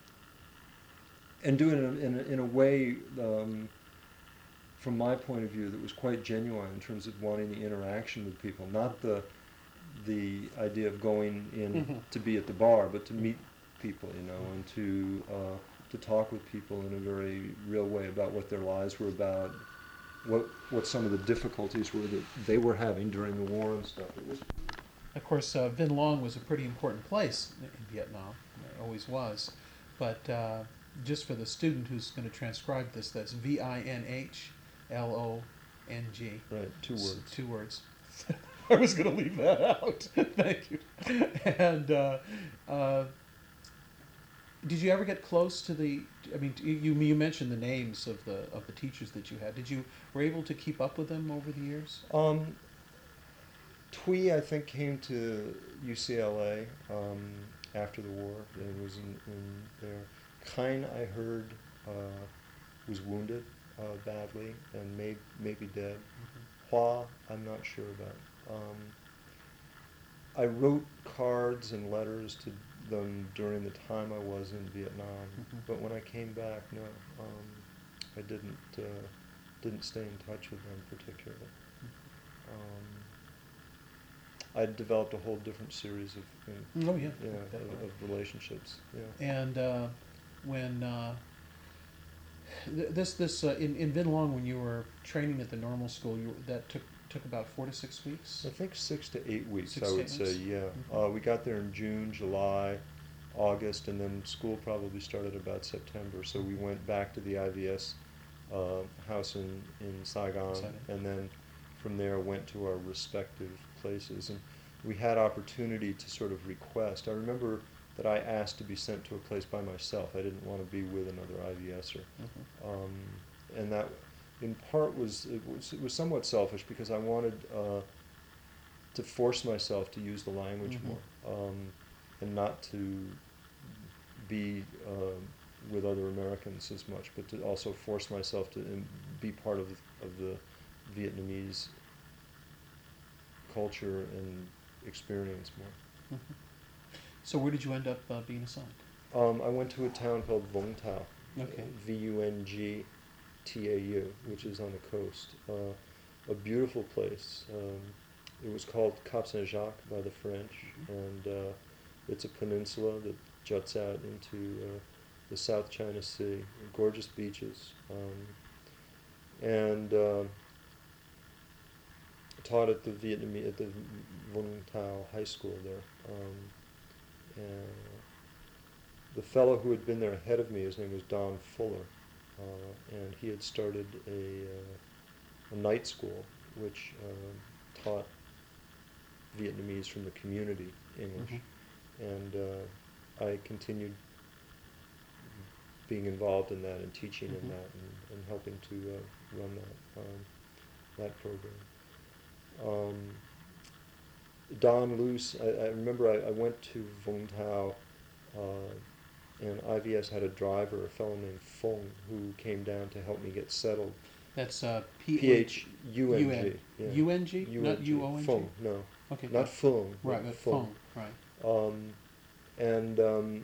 Speaker 2: and do it in a, in a, in a way, um, from my point of view, that was quite genuine in terms of wanting the interaction with people, not the the idea of going in
Speaker 1: Mm-hmm.
Speaker 2: to be at the bar, but to meet people, you know, and to uh, to talk with people in a very real way about what their lives were about, what what some of the difficulties were that they were having during the war and stuff. It was
Speaker 1: Of course, uh, Vinh Long was a pretty important place in Vietnam. It always was. But uh, just for the student who's going to transcribe this, that's V I N H L O N G.
Speaker 2: right, two
Speaker 1: S-
Speaker 2: words.
Speaker 1: Two words. I was going to leave that out. Thank you. And uh, uh, did you ever get close to the? I mean, you you mentioned the names of the of the teachers that you had. Did you were able to keep up with them over the years?
Speaker 2: Um, Twee, I think, came to U C L A um, after the war and was in, in there. Kine, I heard, uh, was wounded uh, badly and may, maybe dead. Hua, I'm not sure about. Um, I wrote cards and letters to them during the time I was in Vietnam,
Speaker 1: Mhm.
Speaker 2: but when I came back, no, um, I didn't uh, didn't stay in touch with them particularly. Um, I developed a whole different series of you know,
Speaker 1: Oh yeah.
Speaker 2: yeah,
Speaker 1: Definitely.
Speaker 2: of, of relationships. Yeah.
Speaker 1: And uh, when uh, th- this this uh, in in Vinh Long, when you were training at the normal school, you that took took about four to six weeks.
Speaker 2: I think six to eight weeks,
Speaker 1: Six
Speaker 2: I
Speaker 1: to
Speaker 2: would
Speaker 1: eight
Speaker 2: say,
Speaker 1: weeks?
Speaker 2: yeah.
Speaker 1: Mhm.
Speaker 2: Uh, we got there in June, July, August, and then school probably started about September. So we went back to the I V S uh, house in, in Saigon,
Speaker 1: Saigon.
Speaker 2: and then from there went to our respective places. And we had opportunity to sort of request. I remember that I asked to be sent to a place by myself. I didn't want to be with another IVSer.
Speaker 1: Mhm.
Speaker 2: Um, and that, in part, was it, was it was somewhat selfish because I wanted uh, to force myself to use the language
Speaker 1: Mhm.
Speaker 2: more, um, and not to be um, with other Americans as much, but to also force myself to um, be part of of the Vietnamese culture and experience more.
Speaker 1: Mhm. So where did you end up uh, being assigned?
Speaker 2: Um, I went to a town called Vung Tau,
Speaker 1: Okay.
Speaker 2: V U N G T A U, which is on the coast. Uh, a beautiful place. Um, it was called Cap Saint-Jacques by the French,
Speaker 1: Mhm.
Speaker 2: and uh, it's a peninsula that juts out into uh, the South China Sea. Gorgeous beaches. Um, and uh, taught at the Vietnamese, at the Vung Tau High School there. Um, and the fellow who had been there ahead of me, his name was Don Fuller, uh, and he had started a, uh, a night school which uh, taught Vietnamese from the community English,
Speaker 1: Mhm.
Speaker 2: and uh, I continued being involved in that and teaching
Speaker 1: Mhm.
Speaker 2: in that and, and helping to uh, run that um, that program. Um, Don Luce, I, I remember I, I went to Vung Tau, uh, and I V S had a driver, a fellow named Fung, who came down to help me get settled.
Speaker 1: That's uh, P
Speaker 2: P H U N G.
Speaker 1: U-N.
Speaker 2: yeah.
Speaker 1: U N G? Not
Speaker 2: U N G.
Speaker 1: U O N G?
Speaker 2: Fung, no.
Speaker 1: Okay.
Speaker 2: Not Fung.
Speaker 1: Right,
Speaker 2: but
Speaker 1: but
Speaker 2: Fung.
Speaker 1: phone. Right.
Speaker 2: Um, and um,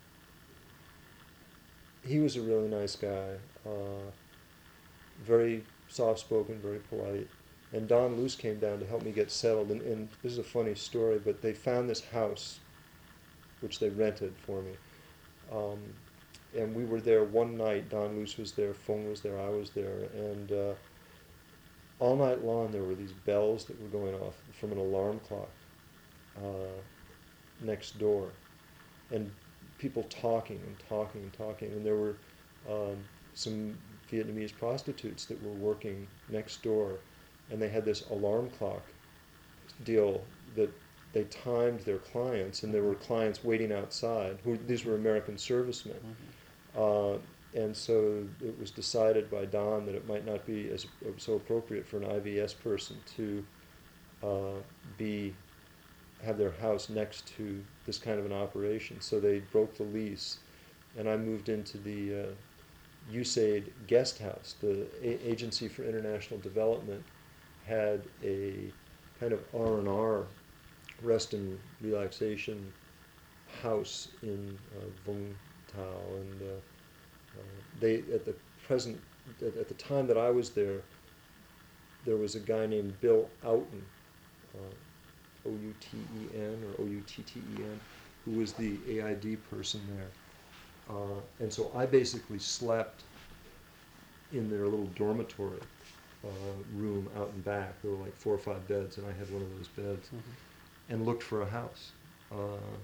Speaker 2: he was a really nice guy, uh, very soft-spoken, very polite. And Don Luce came down to help me get settled. And, and this is a funny story, but they found this house, which they rented for me. Um, and we were there one night. Don Luce was there, Fung was there, I was there, and uh, all night long there were these bells that were going off from an alarm clock uh, next door, and people talking and talking and talking. And there were um, some Vietnamese prostitutes that were working next door, and they had this alarm clock deal that they timed their clients, and there were clients waiting outside. Who these were American servicemen,
Speaker 1: Mhm.
Speaker 2: uh, and so it was decided by Don that it might not be as so appropriate for an I V S person to uh, be have their house next to this kind of an operation. So they broke the lease, and I moved into the uh, U S A I D guest house. The a- Agency for International Development had a kind of R and R, rest and relaxation house in uh, Vung Tau, and uh, uh, they at the present at, at the time that I was there, there was a guy named Bill Outen, uh, O U T E N or O U T T E N, who was the A I D person there. Uh, and so I basically slept in their little dormitory uh, room out in back. There were like four or five beds, and I had one of those beds, mm-hmm. and looked for a house. Uh,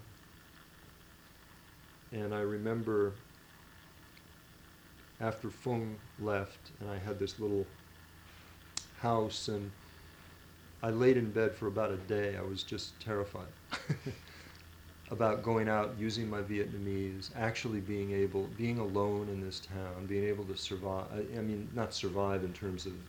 Speaker 2: and I remember after Fung left, and I had this little house, and I laid in bed for about a day. I was just terrified about going out, using my Vietnamese, actually being able, being alone in this town, being able to survive. I, I mean, not survive in terms of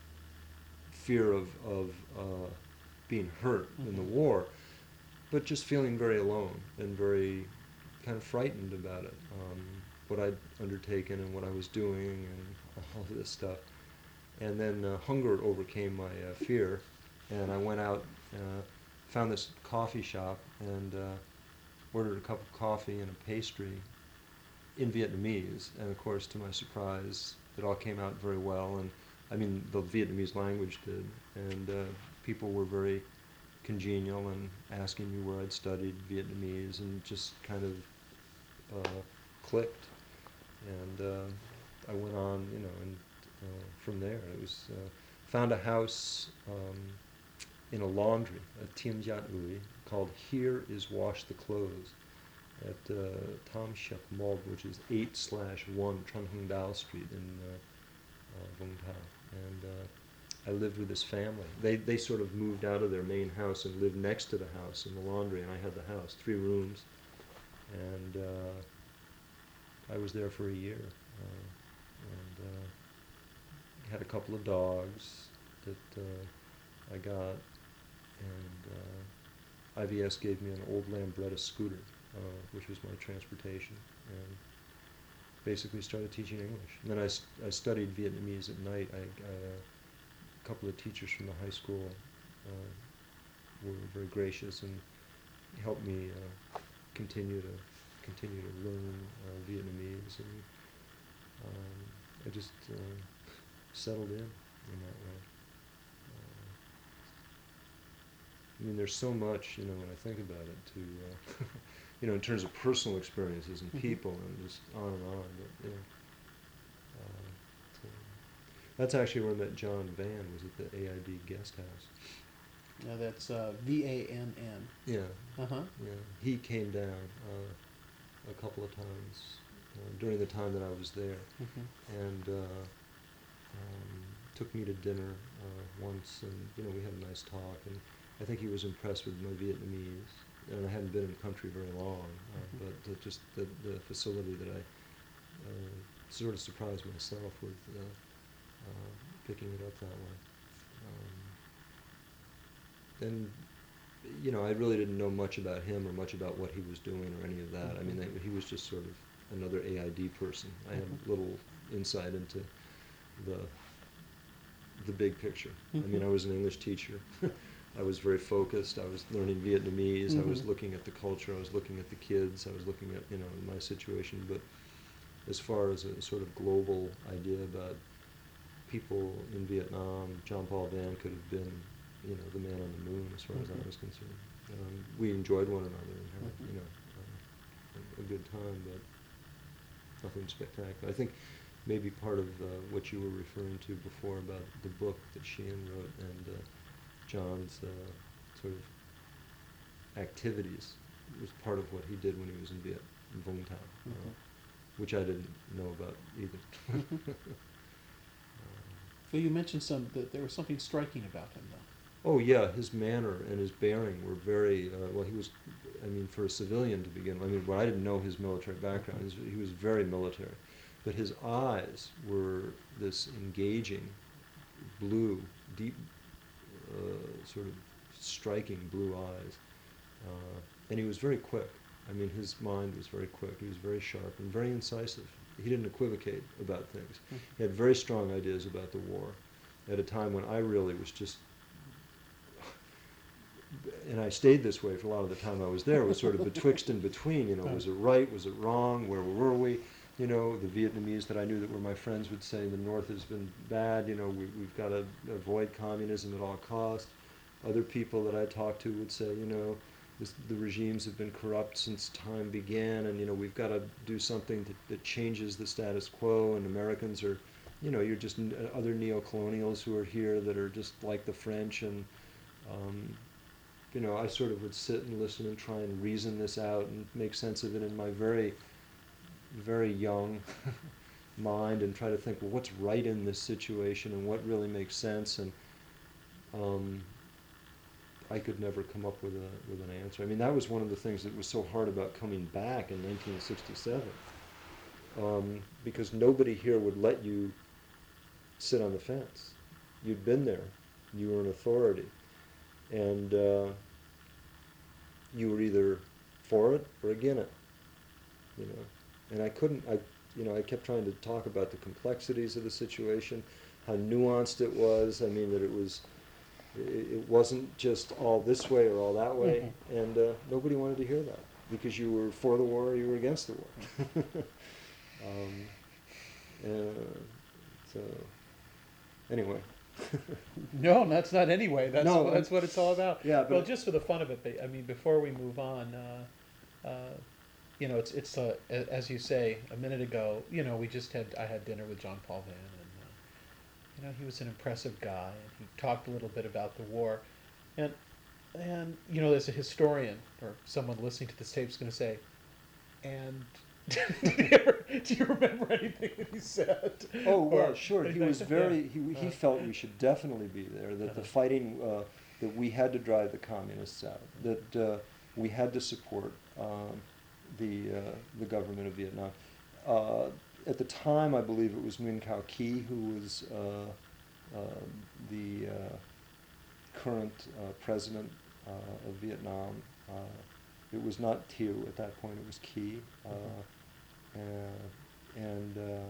Speaker 2: fear of, of uh, being hurt mm-hmm. in the war, but just feeling very alone and very kind of frightened about it, um, what I'd undertaken and what I was doing and all of this stuff. And then uh, hunger overcame my uh, fear, and I went out, uh, found this coffee shop, and uh, ordered a cup of coffee and a pastry in Vietnamese. And of course, to my surprise, it all came out very well. And I mean, the Vietnamese language did. And uh, people were very congenial and asking me where I'd studied Vietnamese, and just kind of uh, clicked. And uh, I went on, you know, and uh, from there it was, uh, found a house um, in a laundry at Tien Giat Ui called Here Is Wash the Clothes at uh, Tam Shek Mob, which is eight slash one Tran Hung Dao Street in uh, uh, Vung Tau. And uh, I lived with this family. They they sort of moved out of their main house and lived next to the house in the laundry, and I had the house, three rooms, and uh, I was there for a year, uh, and uh, had a couple of dogs that uh, I got, and uh, I V S gave me an old Lambretta scooter, uh, which was my transportation, and basically started teaching English. And then I, st- I studied Vietnamese at night. I, I, uh, a couple of teachers from the high school uh, were very gracious and helped me uh, continue to continue to learn uh, Vietnamese, and um, I just uh, settled in in that way. Uh, I mean, there's so much, you know, when I think about it, to uh, you know, in terms of personal experiences and people, and just on and on. But, yeah. Uh, so that's actually where I met John Van, was at the A I D guest house.
Speaker 1: Now that's uh, V A N N.
Speaker 2: Yeah.
Speaker 1: Uh-huh.
Speaker 2: Yeah. He came down uh, a couple of times uh, during the time that I was there, mm-hmm. and uh, um, took me to dinner uh, once, and you know, we had a nice talk, and I think he was impressed with my Vietnamese. And I hadn't been in the country very long, uh, mm-hmm. but uh, just the, the facility that I uh, sort of surprised myself with uh, uh, picking it up that way. Um, and, you know, I really didn't know much about him or much about what he was doing or any of that. Mm-hmm. I mean, they, he was just sort of another A I D person. I had mm-hmm. little insight into the the big picture. Mm-hmm. I mean, I was an English teacher. I was very focused. I was learning Vietnamese. Mm-hmm. I was looking at the culture. I was looking at the kids. I was looking at, you know, my situation. But as far as a sort of global idea about people in Vietnam, John Paul Van could have been, you know, the man on the moon as far mm-hmm. as I was concerned. Um, we enjoyed one another and had, mm-hmm. you know, uh, a, a good time, but nothing spectacular. I think maybe part of uh, what you were referring to before about the book that Sheehan wrote and uh, John's uh, sort of activities was part of what he did when he was in Viet in Vung Tau, mm-hmm. uh, which I didn't know about either.
Speaker 1: Mm-hmm. uh, well, you mentioned some that there was something striking about him, though.
Speaker 2: Oh yeah, his manner and his bearing were very uh, well. He was, I mean, for a civilian to begin. I mean, well, I didn't know his military background. Mm-hmm. He was very military, but his eyes were this engaging blue, deep, uh, sort of striking blue eyes. Uh, and he was very quick. I mean, his mind was very quick. He was very sharp and very incisive. He didn't equivocate about things. Mm-hmm. He had very strong ideas about the war at a time when I really was just, and I stayed this way for a lot of the time I was there, was sort of betwixt and between, you know, was it right, was it wrong, where were we? You know, the Vietnamese that I knew that were my friends would say the North has been bad, you know, we, we've got to avoid communism at all costs. Other people that I talked to would say, you know, this, the regimes have been corrupt since time began, and, you know, we've got to do something that, that changes the status quo, and Americans are, you know, you're just n- other neo-colonials who are here that are just like the French, and, um, you know, I sort of would sit and listen and try and reason this out and make sense of it in my very, very young mind, and try to think, well, what's right in this situation and what really makes sense, and um, I could never come up with a with an answer. I mean, that was one of the things that was so hard about coming back in nineteen sixty-seven, um, because nobody here would let you sit on the fence. You'd been there, you were an authority, and uh, you were either for it or against it, you know. And I couldn't, I, you know, I kept trying to talk about the complexities of the situation, how nuanced it was. I mean, that it was, it, it wasn't just all this way or all that way, mm-hmm. and uh, nobody wanted to hear that, because you were for the war or you were against the war. um, uh, so, anyway.
Speaker 1: No, that's not anyway. That's
Speaker 2: no,
Speaker 1: that's what it's all about.
Speaker 2: Yeah, but
Speaker 1: well, just for the fun of it, I mean, before we move on, uh, uh, you know, it's it's uh, as you say a minute ago. You know, we just had I had dinner with John Paul Van, and uh, you know, he was an impressive guy, and he talked a little bit about the war, and and you know, as a historian or someone listening to this tape is going to say, and. do, you ever, do you remember anything that he said?
Speaker 2: Oh, well, sure. He was very, he, he felt we should definitely be there, that uh-huh. the fighting, uh, that we had to drive the communists out, that uh, we had to support um, the, uh, the government of Vietnam. Uh, at the time, I believe it was Nguyen Cao Ky who was uh, uh, the uh, current uh, president uh, of Vietnam. Uh, It was not Thieu at that point, it was Ky. Uh, uh, and uh,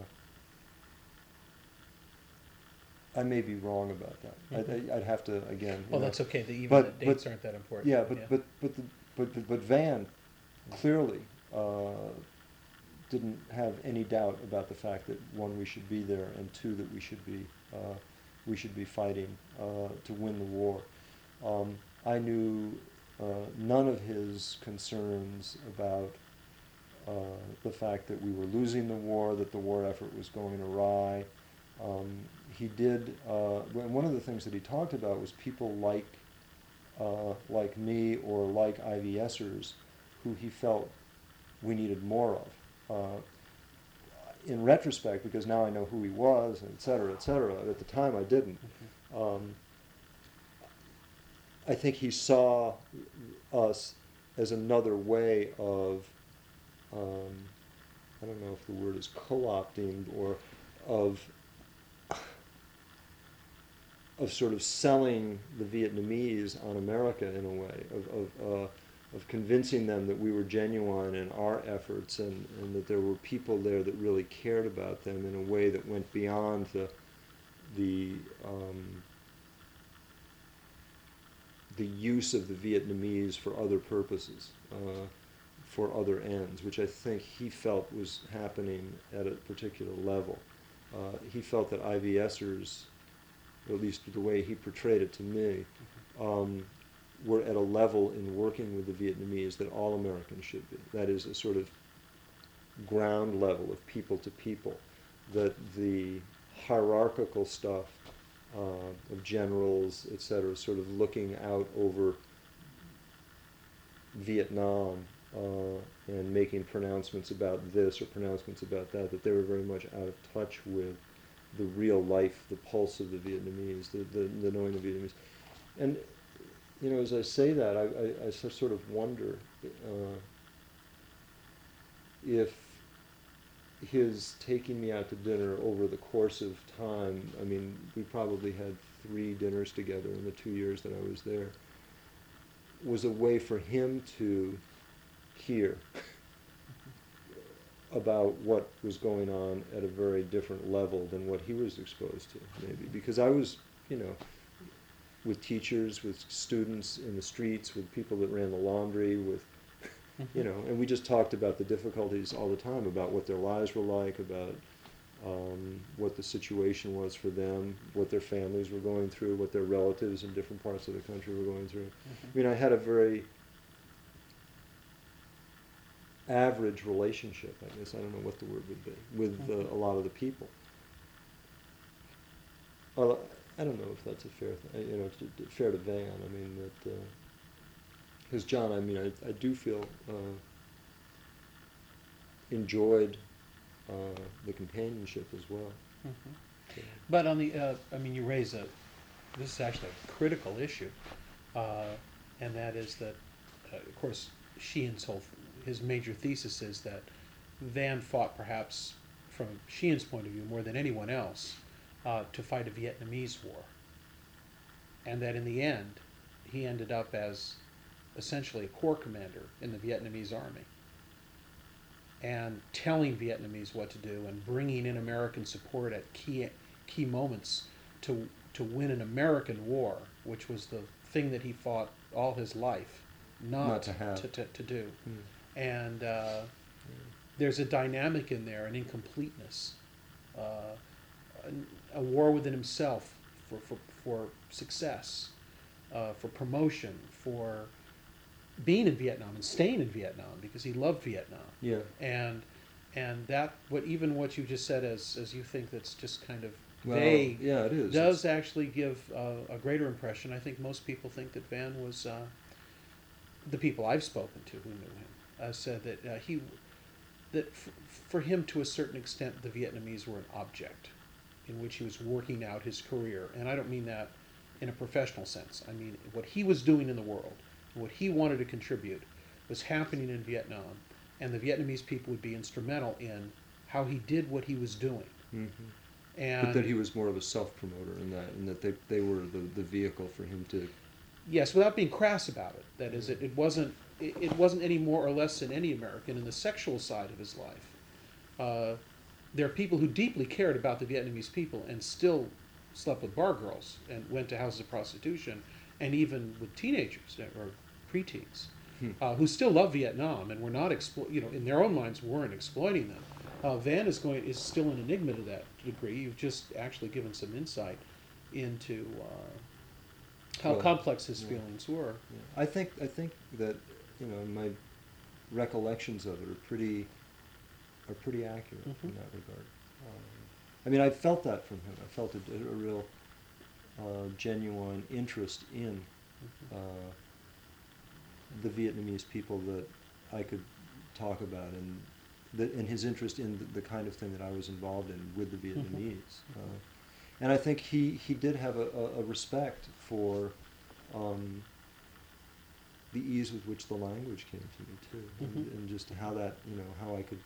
Speaker 2: I may be wrong about that. Mm-hmm. I'd, I'd have to, again...
Speaker 1: Well, know, that's okay. The, even but, the dates
Speaker 2: but,
Speaker 1: aren't that important.
Speaker 2: Yeah, but, yeah. but, but, the, but, but Van clearly uh, didn't have any doubt about the fact that, one, we should be there, and two, that we should be, uh, we should be fighting uh, to win the war. Um, I knew... Uh, none of his concerns about uh, the fact that we were losing the war, that the war effort was going awry. Um, he did, uh, one of the things that he talked about was people like, uh, like me or like IVSers who he felt we needed more of. Uh, in retrospect, because now I know who he was, et cetera, et cetera, at the time I didn't. Mm-hmm. Um, I think he saw us as another way of, um, I don't know if the word is co-opting, or of, of sort of selling the Vietnamese on America in a way, of, of, uh, of convincing them that we were genuine in our efforts, and, and that there were people there that really cared about them in a way that went beyond the, the um, the use of the Vietnamese for other purposes, uh, for other ends, which I think he felt was happening at a particular level. Uh, he felt that IVSers, or at least the way he portrayed it to me, um, were at a level in working with the Vietnamese that all Americans should be. That is a sort of ground level of people to people, that the hierarchical stuff Uh, of generals, et cetera, sort of looking out over Vietnam uh, and making pronouncements about this or pronouncements about that, that they were very much out of touch with the real life, the pulse of the Vietnamese, the, the, the knowing the Vietnamese. And, you know, as I say that, I, I, I sort of wonder uh, if his taking me out to dinner over the course of time, I mean, we probably had three dinners together in the two years that I was there, was a way for him to hear about what was going on at a very different level than what he was exposed to, maybe. Because I was, you know, with teachers, with students in the streets, with people that ran the laundry, with, you know, and we just talked about the difficulties all the time, about what their lives were like, about um, what the situation was for them, what their families were going through, what their relatives in different parts of the country were going through.
Speaker 1: Mm-hmm.
Speaker 2: I mean, I had a very average relationship, I guess, I don't know what the word would be, with uh, a lot of the people. Well, I don't know if that's a fair thing, you know, to, to, fair to Van. I mean, that, because uh, John, I mean, I, I do feel uh, enjoyed uh, the companionship as well.
Speaker 1: Mm-hmm.
Speaker 2: So,
Speaker 1: But on the, uh, I mean, you raise a, this is actually a critical issue, uh, and that is that, uh, of course, Sheehan's whole, his major thesis is that Van fought, perhaps from Sheehan's point of view, more than anyone else, uh, to fight a Vietnamese war. And that in the end, he ended up as essentially a corps commander in the Vietnamese army, and telling Vietnamese what to do and bringing in American support at key key moments to to win an American war, which was the thing that he fought all his life not,
Speaker 2: Not to have.
Speaker 1: to, to, to do.
Speaker 2: hmm.
Speaker 1: And uh, there's a dynamic in there, an incompleteness, uh, a, a war within himself for, for, for success, uh, for promotion, for being in Vietnam and staying in Vietnam because he loved Vietnam.
Speaker 2: Yeah.
Speaker 1: And and that what even what you just said as as you think that's just kind of
Speaker 2: Well,
Speaker 1: vague
Speaker 2: yeah, it is.
Speaker 1: does
Speaker 2: It's-
Speaker 1: actually give uh, a greater impression. I think most people think that Van was uh, the people I've spoken to who knew him uh, said that uh, he that f- for him to a certain extent the Vietnamese were an object in which he was working out his career, and I don't mean that in a professional sense. I mean what he was doing in the world, what he wanted to contribute, was happening in Vietnam, and the Vietnamese people would be instrumental in how he did what he was doing.
Speaker 2: mhm.
Speaker 1: And
Speaker 2: But that he was more of a self-promoter in that, and that they, they were the, the vehicle for him to...
Speaker 1: yes, without being crass about it. That is, it, it wasn't it, it wasn't any more or less than any American in the sexual side of his life. Uh, there are people who deeply cared about the Vietnamese people and still slept with bar girls and went to houses of prostitution, and even with teenagers or preteens
Speaker 2: Hmm.
Speaker 1: uh, who still love Vietnam and were not explo- you know, in their own minds weren't exploiting them. Uh, Van is going is still an enigma to that degree. You've just actually given some insight into uh, how
Speaker 2: Well,
Speaker 1: complex his
Speaker 2: yeah.
Speaker 1: feelings were.
Speaker 2: Yeah. I think I think that, you know, my recollections of it are pretty are pretty accurate
Speaker 1: Mhm.
Speaker 2: in that regard. Um, I mean, I felt that from him. I felt a, a real uh, genuine interest in
Speaker 1: Mhm.
Speaker 2: uh, the Vietnamese people that I could talk about, and the, and his interest in the, the kind of thing that I was involved in with the Vietnamese. Uh, and I think he, he did have a, a, a respect for um, the ease with which the language came to me too, and,
Speaker 1: Mhm.
Speaker 2: and just how that, you know, how I could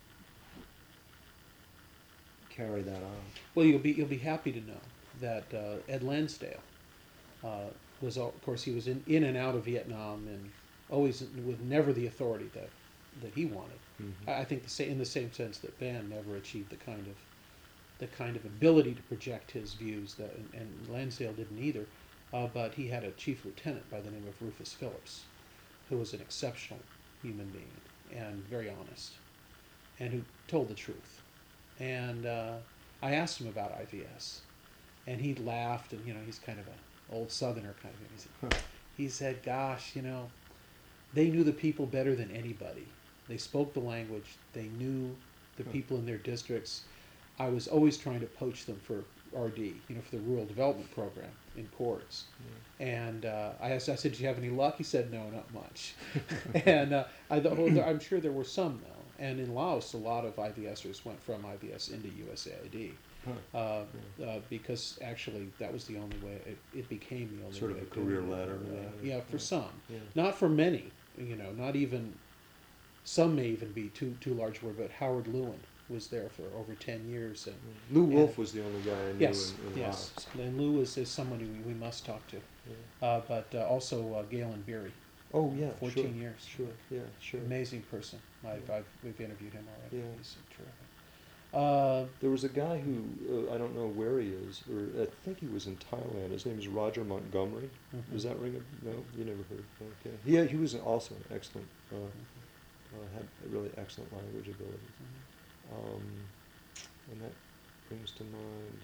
Speaker 2: carry that on.
Speaker 1: Well, you'll be you'll be happy to know that uh, Ed Lansdale uh, was, al- of course, he was in, in and out of Vietnam and always with never the authority that that he wanted.
Speaker 2: Mhm.
Speaker 1: I I think the sa- in the same sense that Van never achieved the kind of the kind of ability to project his views that, and, and Lansdale didn't either. Uh, but he had a chief lieutenant by the name of Rufus Phillips, who was an exceptional human being and very honest, and who told the truth. And uh, I asked him about I V S, and he laughed, and you know he's kind of an old Southerner kind of thing. He said,
Speaker 2: Huh.
Speaker 1: he said, "Gosh, you know, they knew the people better than anybody. They spoke the language. They knew the
Speaker 2: Huh.
Speaker 1: people in their districts. I was always trying to poach them for R D, you know, for the Rural Development Program in courts.
Speaker 2: Yeah.
Speaker 1: And uh, I asked, I said, "Do you have any luck?" He said, "No, not much." and uh, I thought, well, there- I'm sure there were some though. And in Laos, a lot of IVSers went from I V S into U S A I D.
Speaker 2: Huh.
Speaker 1: Uh,
Speaker 2: Yeah.
Speaker 1: uh, because actually that was the only way, it, it became the only
Speaker 2: Sort
Speaker 1: way.
Speaker 2: of a
Speaker 1: of doing
Speaker 2: career
Speaker 1: it.
Speaker 2: ladder to
Speaker 1: Uh,
Speaker 2: that.
Speaker 1: Yeah, for
Speaker 2: Yeah.
Speaker 1: some.
Speaker 2: Yeah.
Speaker 1: Not for many, you know, not even, some may even be too too large word, but Howard Lewin was there for over ten years. And,
Speaker 2: Lou
Speaker 1: and
Speaker 2: Wolf was the only guy I knew
Speaker 1: yes,
Speaker 2: in, in
Speaker 1: yes.
Speaker 2: Laos.
Speaker 1: And Lou is, is someone we, we must talk to.
Speaker 2: Yeah.
Speaker 1: Uh, but uh, also uh, Galen Beery.
Speaker 2: Oh yeah,
Speaker 1: fourteen
Speaker 2: sure,
Speaker 1: years.
Speaker 2: Sure, yeah, sure.
Speaker 1: Amazing person. I've,
Speaker 2: Yeah.
Speaker 1: I've, we've interviewed him already.
Speaker 2: Yeah.
Speaker 1: He's terrific. Uh,
Speaker 2: There was a guy who, uh, I don't know where he is, or I think he was in Thailand. His name is Roger Montgomery.
Speaker 1: mhm.
Speaker 2: Does that ring a, no, you never heard, okay. Yeah, he was also an excellent, uh,
Speaker 1: Mhm.
Speaker 2: uh, had a really excellent language abilities.
Speaker 1: Mhm.
Speaker 2: Um, and that brings to mind,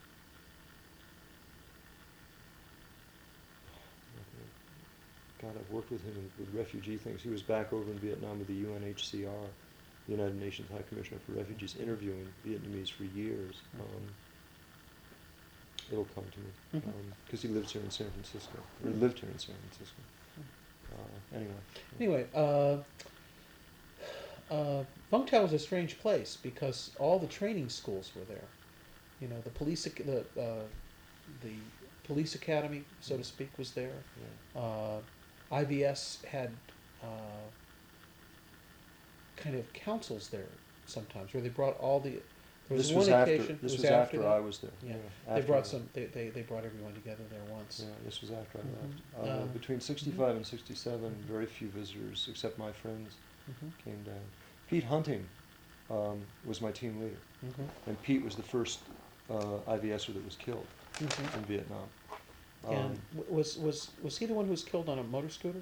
Speaker 2: God, I've worked with him in, with refugee things. He was back over in Vietnam with the U N H C R, the United Nations High Commissioner for Refugees, interviewing Vietnamese for years.
Speaker 1: Mhm.
Speaker 2: Um, it'll come to me,
Speaker 1: Mhm.
Speaker 2: because he lives here in San Francisco, or lived here in San Francisco. Uh, anyway.
Speaker 1: Anyway, uh, uh, Vung Tau was a strange place because all the training schools were there. You know, the police, ac- the uh, the police academy, so to speak, was there.
Speaker 2: Yeah.
Speaker 1: Uh, I V S had uh, kind of councils there sometimes, where they brought all the. There was
Speaker 2: This
Speaker 1: one
Speaker 2: was after,
Speaker 1: occasion.
Speaker 2: this
Speaker 1: it
Speaker 2: was
Speaker 1: was
Speaker 2: after
Speaker 1: that.
Speaker 2: I was there.
Speaker 1: Yeah, they
Speaker 2: after
Speaker 1: brought
Speaker 2: I-
Speaker 1: some. They, they, they brought everyone together there once.
Speaker 2: Yeah, this was after I
Speaker 1: Mhm.
Speaker 2: left. Uh,
Speaker 1: Uh,
Speaker 2: between sixty-five and sixty-seven, very few visitors, except my friends,
Speaker 1: Mhm.
Speaker 2: came down. Pete Hunting um, was my team leader,
Speaker 1: Mhm.
Speaker 2: and Pete was the first uh, IVSer that was killed
Speaker 1: Mhm.
Speaker 2: in Vietnam. Um,
Speaker 1: And w- was was was he the one who was killed on a motor scooter?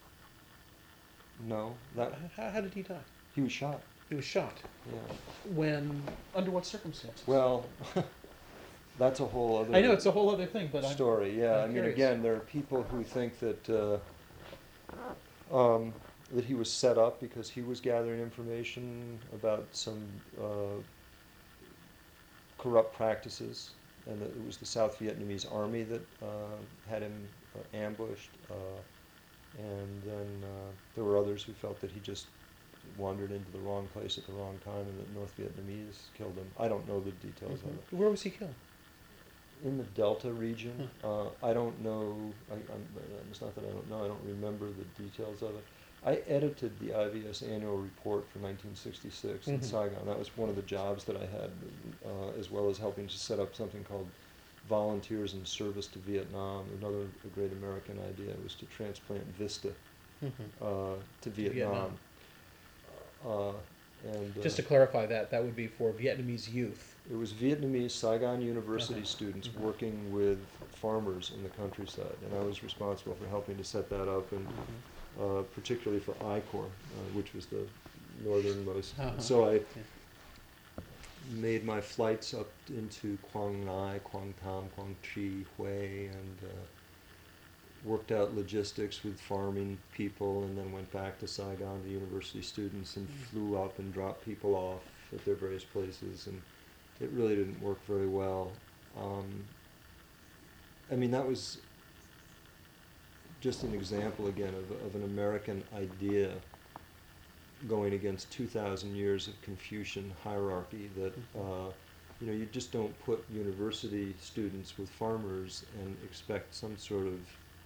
Speaker 2: no, that
Speaker 1: How, how did he die?
Speaker 2: he was shot.
Speaker 1: He was shot.
Speaker 2: Yeah.
Speaker 1: When? Under what circumstances?
Speaker 2: Well, that's a whole other.
Speaker 1: I know it's a whole other thing, but I'm,
Speaker 2: story. Yeah,
Speaker 1: I'm
Speaker 2: I mean,
Speaker 1: curious.
Speaker 2: again, there are people who think that uh, um, that he was set up because he was gathering information about some uh, corrupt practices, and that it was the South Vietnamese army that uh, had him uh, ambushed. Uh, and then uh, there were others who felt that he just wandered into the wrong place at the wrong time, and that North Vietnamese killed him. I don't know the details of it.
Speaker 1: Mhm. Where was he killed?
Speaker 2: In the Delta region, uh, I don't know, I, I'm, it's not that I don't know, I don't remember the details of it. I edited the I V S annual report for nineteen sixty-six in
Speaker 1: Mhm.
Speaker 2: Saigon. That was one of the jobs that I had, uh, as well as helping to set up something called Volunteers in Service to Vietnam. Another a great American idea was to transplant VISTA
Speaker 1: Mhm.
Speaker 2: uh, to Vietnam. Uh, and, uh,
Speaker 1: Just to clarify that, that would be for Vietnamese youth.
Speaker 2: It was Vietnamese Saigon University
Speaker 1: Uh-huh.
Speaker 2: students
Speaker 1: Mhm.
Speaker 2: working with farmers in the countryside, and I was responsible for helping to set that up, and
Speaker 1: Mhm.
Speaker 2: uh, particularly for I COR, uh, which was the northernmost.
Speaker 1: Uh-huh.
Speaker 2: So I
Speaker 1: Yeah.
Speaker 2: made my flights up into Quang Ngai, Quang Tam, Quang Tri, Hue, and uh, worked out logistics with farming people, and then went back to Saigon to university students and
Speaker 1: Mm.
Speaker 2: flew up and dropped people off at their various places, and it really didn't work very well. Um, I mean, that was just an example again of, of an American idea going against two thousand years of Confucian hierarchy that, uh, you know, you just don't put university students with farmers and expect some sort of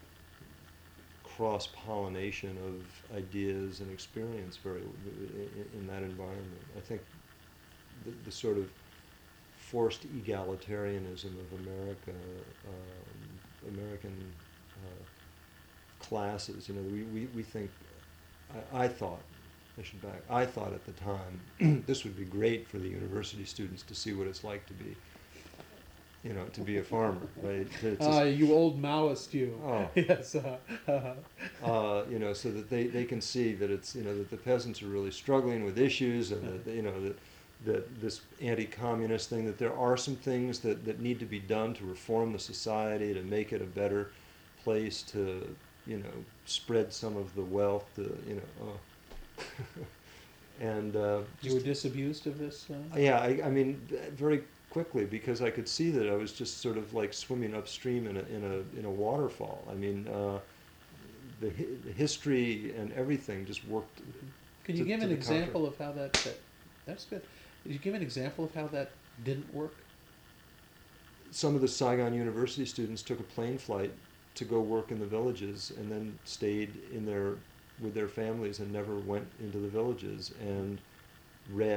Speaker 2: cross-pollination of ideas and experience very in, in that environment. I think the, the sort of forced egalitarianism of America, um, American uh, classes, you know, we, we, we think, I, I thought, I should back, I thought at the time, this would be great for the university students to see what it's like to be, you know, to be a farmer, right? To, to
Speaker 1: Ah, you old Maoist, you.
Speaker 2: Oh.
Speaker 1: Yes. Uh, uh,
Speaker 2: uh, you know, so that they, they can see that it's, you know, that the peasants are really struggling with issues, and that, you know, that, that this anti-communist thing, that there are some things that, that need to be done to reform the society, to make it a better place, to, you know, spread some of the wealth, to, you know, oh. and uh,
Speaker 1: you were disabused of this? Uh?
Speaker 2: yeah, I, I mean, very quickly, because I could see that I was just sort of like swimming upstream in a in a in a waterfall. I mean, uh, the, hi- the history and everything just worked.
Speaker 1: Can you
Speaker 2: to-
Speaker 1: give
Speaker 2: to
Speaker 1: an
Speaker 2: the
Speaker 1: example of how that, that? That's good. Could you give an example of how that didn't work?
Speaker 2: Some of the Saigon University students took a plane flight to go work in the villages, and then stayed in their with their families and never went into the villages, and read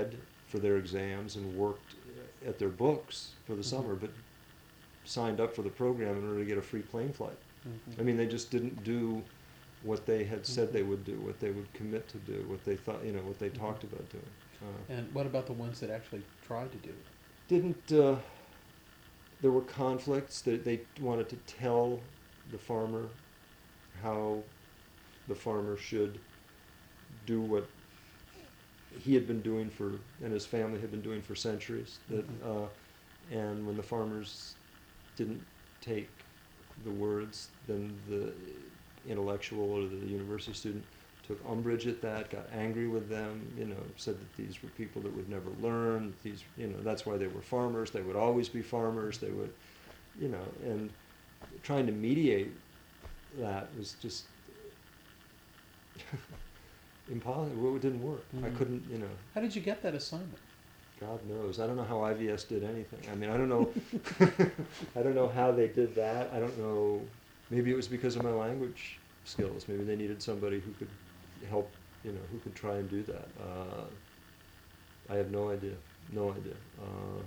Speaker 2: for their exams and worked at their books for the
Speaker 1: Mhm.
Speaker 2: summer, but signed up for the program in order to get a free plane flight.
Speaker 1: Mhm.
Speaker 2: I mean, they just didn't do what they had said
Speaker 1: Mhm.
Speaker 2: they would do, what they would commit to do, what they thought, you know, what they
Speaker 1: Mhm.
Speaker 2: talked about doing. Uh,
Speaker 1: And what about the ones that actually tried to do it?
Speaker 2: didn't, uh, there were conflicts that they wanted to tell the farmer how the farmer should do what he had been doing for, and his family had been doing for centuries. That,
Speaker 1: Mhm.
Speaker 2: uh, and when the farmers didn't take the words, then the intellectual or the university student took umbrage at that, got angry with them, you know, said that these were people that would never learn, these, you know, that's why they were farmers, they would always be farmers, they would, you know, and trying to mediate that was just impossible. It didn't work. I
Speaker 1: Mhm.
Speaker 2: couldn't, you know,
Speaker 1: How did you get that assignment?
Speaker 2: God knows. I don't know how I V S did anything. I mean, I don't know. I don't know how they did that. I don't know. Maybe it was because of my language skills. Maybe they needed somebody who could help, you know, who could try and do that. Uh, I have no idea. No idea. Uh,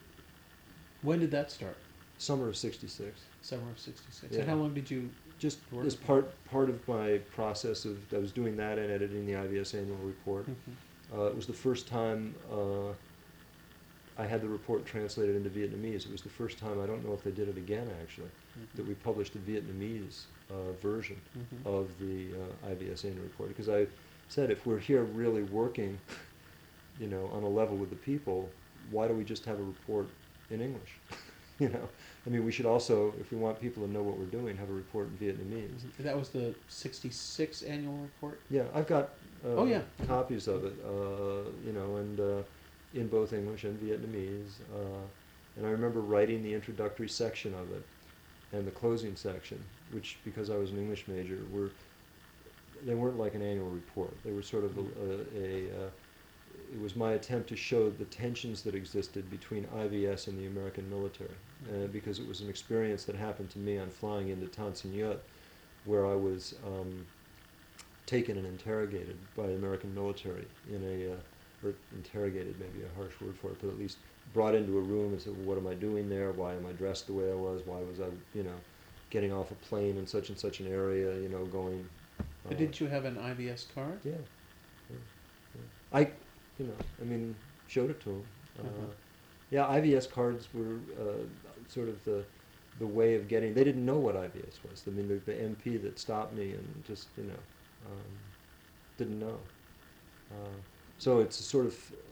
Speaker 1: When did that start?
Speaker 2: summer of sixty-six.
Speaker 1: Summer of sixty-six.
Speaker 2: Yeah.
Speaker 1: And how long did you
Speaker 2: Just
Speaker 1: work?
Speaker 2: as part part of my process of, I was doing that and editing the I V S annual report.
Speaker 1: Mhm.
Speaker 2: Uh, it was the first time uh, I had the report translated into Vietnamese. It was the first time, I don't know if they did it again actually,
Speaker 1: Mhm.
Speaker 2: that we published a Vietnamese uh, version
Speaker 1: Mhm.
Speaker 2: of the uh, I V S annual report. Because I said, if we're here really working, you know, on a level with the people, why do we just have a report in English? You know, I mean, we should also, if we want people to know what we're doing, have a report in Vietnamese.
Speaker 1: Mhm. That was the sixty-six annual report?
Speaker 2: Yeah, I've got uh,
Speaker 1: Oh, yeah.
Speaker 2: copies of it, uh, you know, and uh, in both English and Vietnamese. Uh, and I remember writing the introductory section of it and the closing section, which, because I was an English major, were they weren't like an annual report. They were sort of a, a, a uh, it was my attempt to show the tensions that existed between I V S and the American military, uh, because it was an experience that happened to me on flying into Tan Son Nhut, where I was um, taken and interrogated by the American military in a, uh, or interrogated may be a harsh word for it, but at least brought into a room and said, well, what am I doing there? Why am I dressed the way I was? Why was I, you know, getting off a plane in such and such an area, you know, going...
Speaker 1: But
Speaker 2: uh,
Speaker 1: didn't you have an I V S card?
Speaker 2: Yeah. yeah, yeah. I, you know, I mean, showed it to them. Uh,
Speaker 1: Mhm.
Speaker 2: Yeah, I V S cards were uh, sort of the the way of getting. They didn't know what I V S was. I mean, the, the M P that stopped me and just, you know, um, didn't know. Uh, so it's a sort of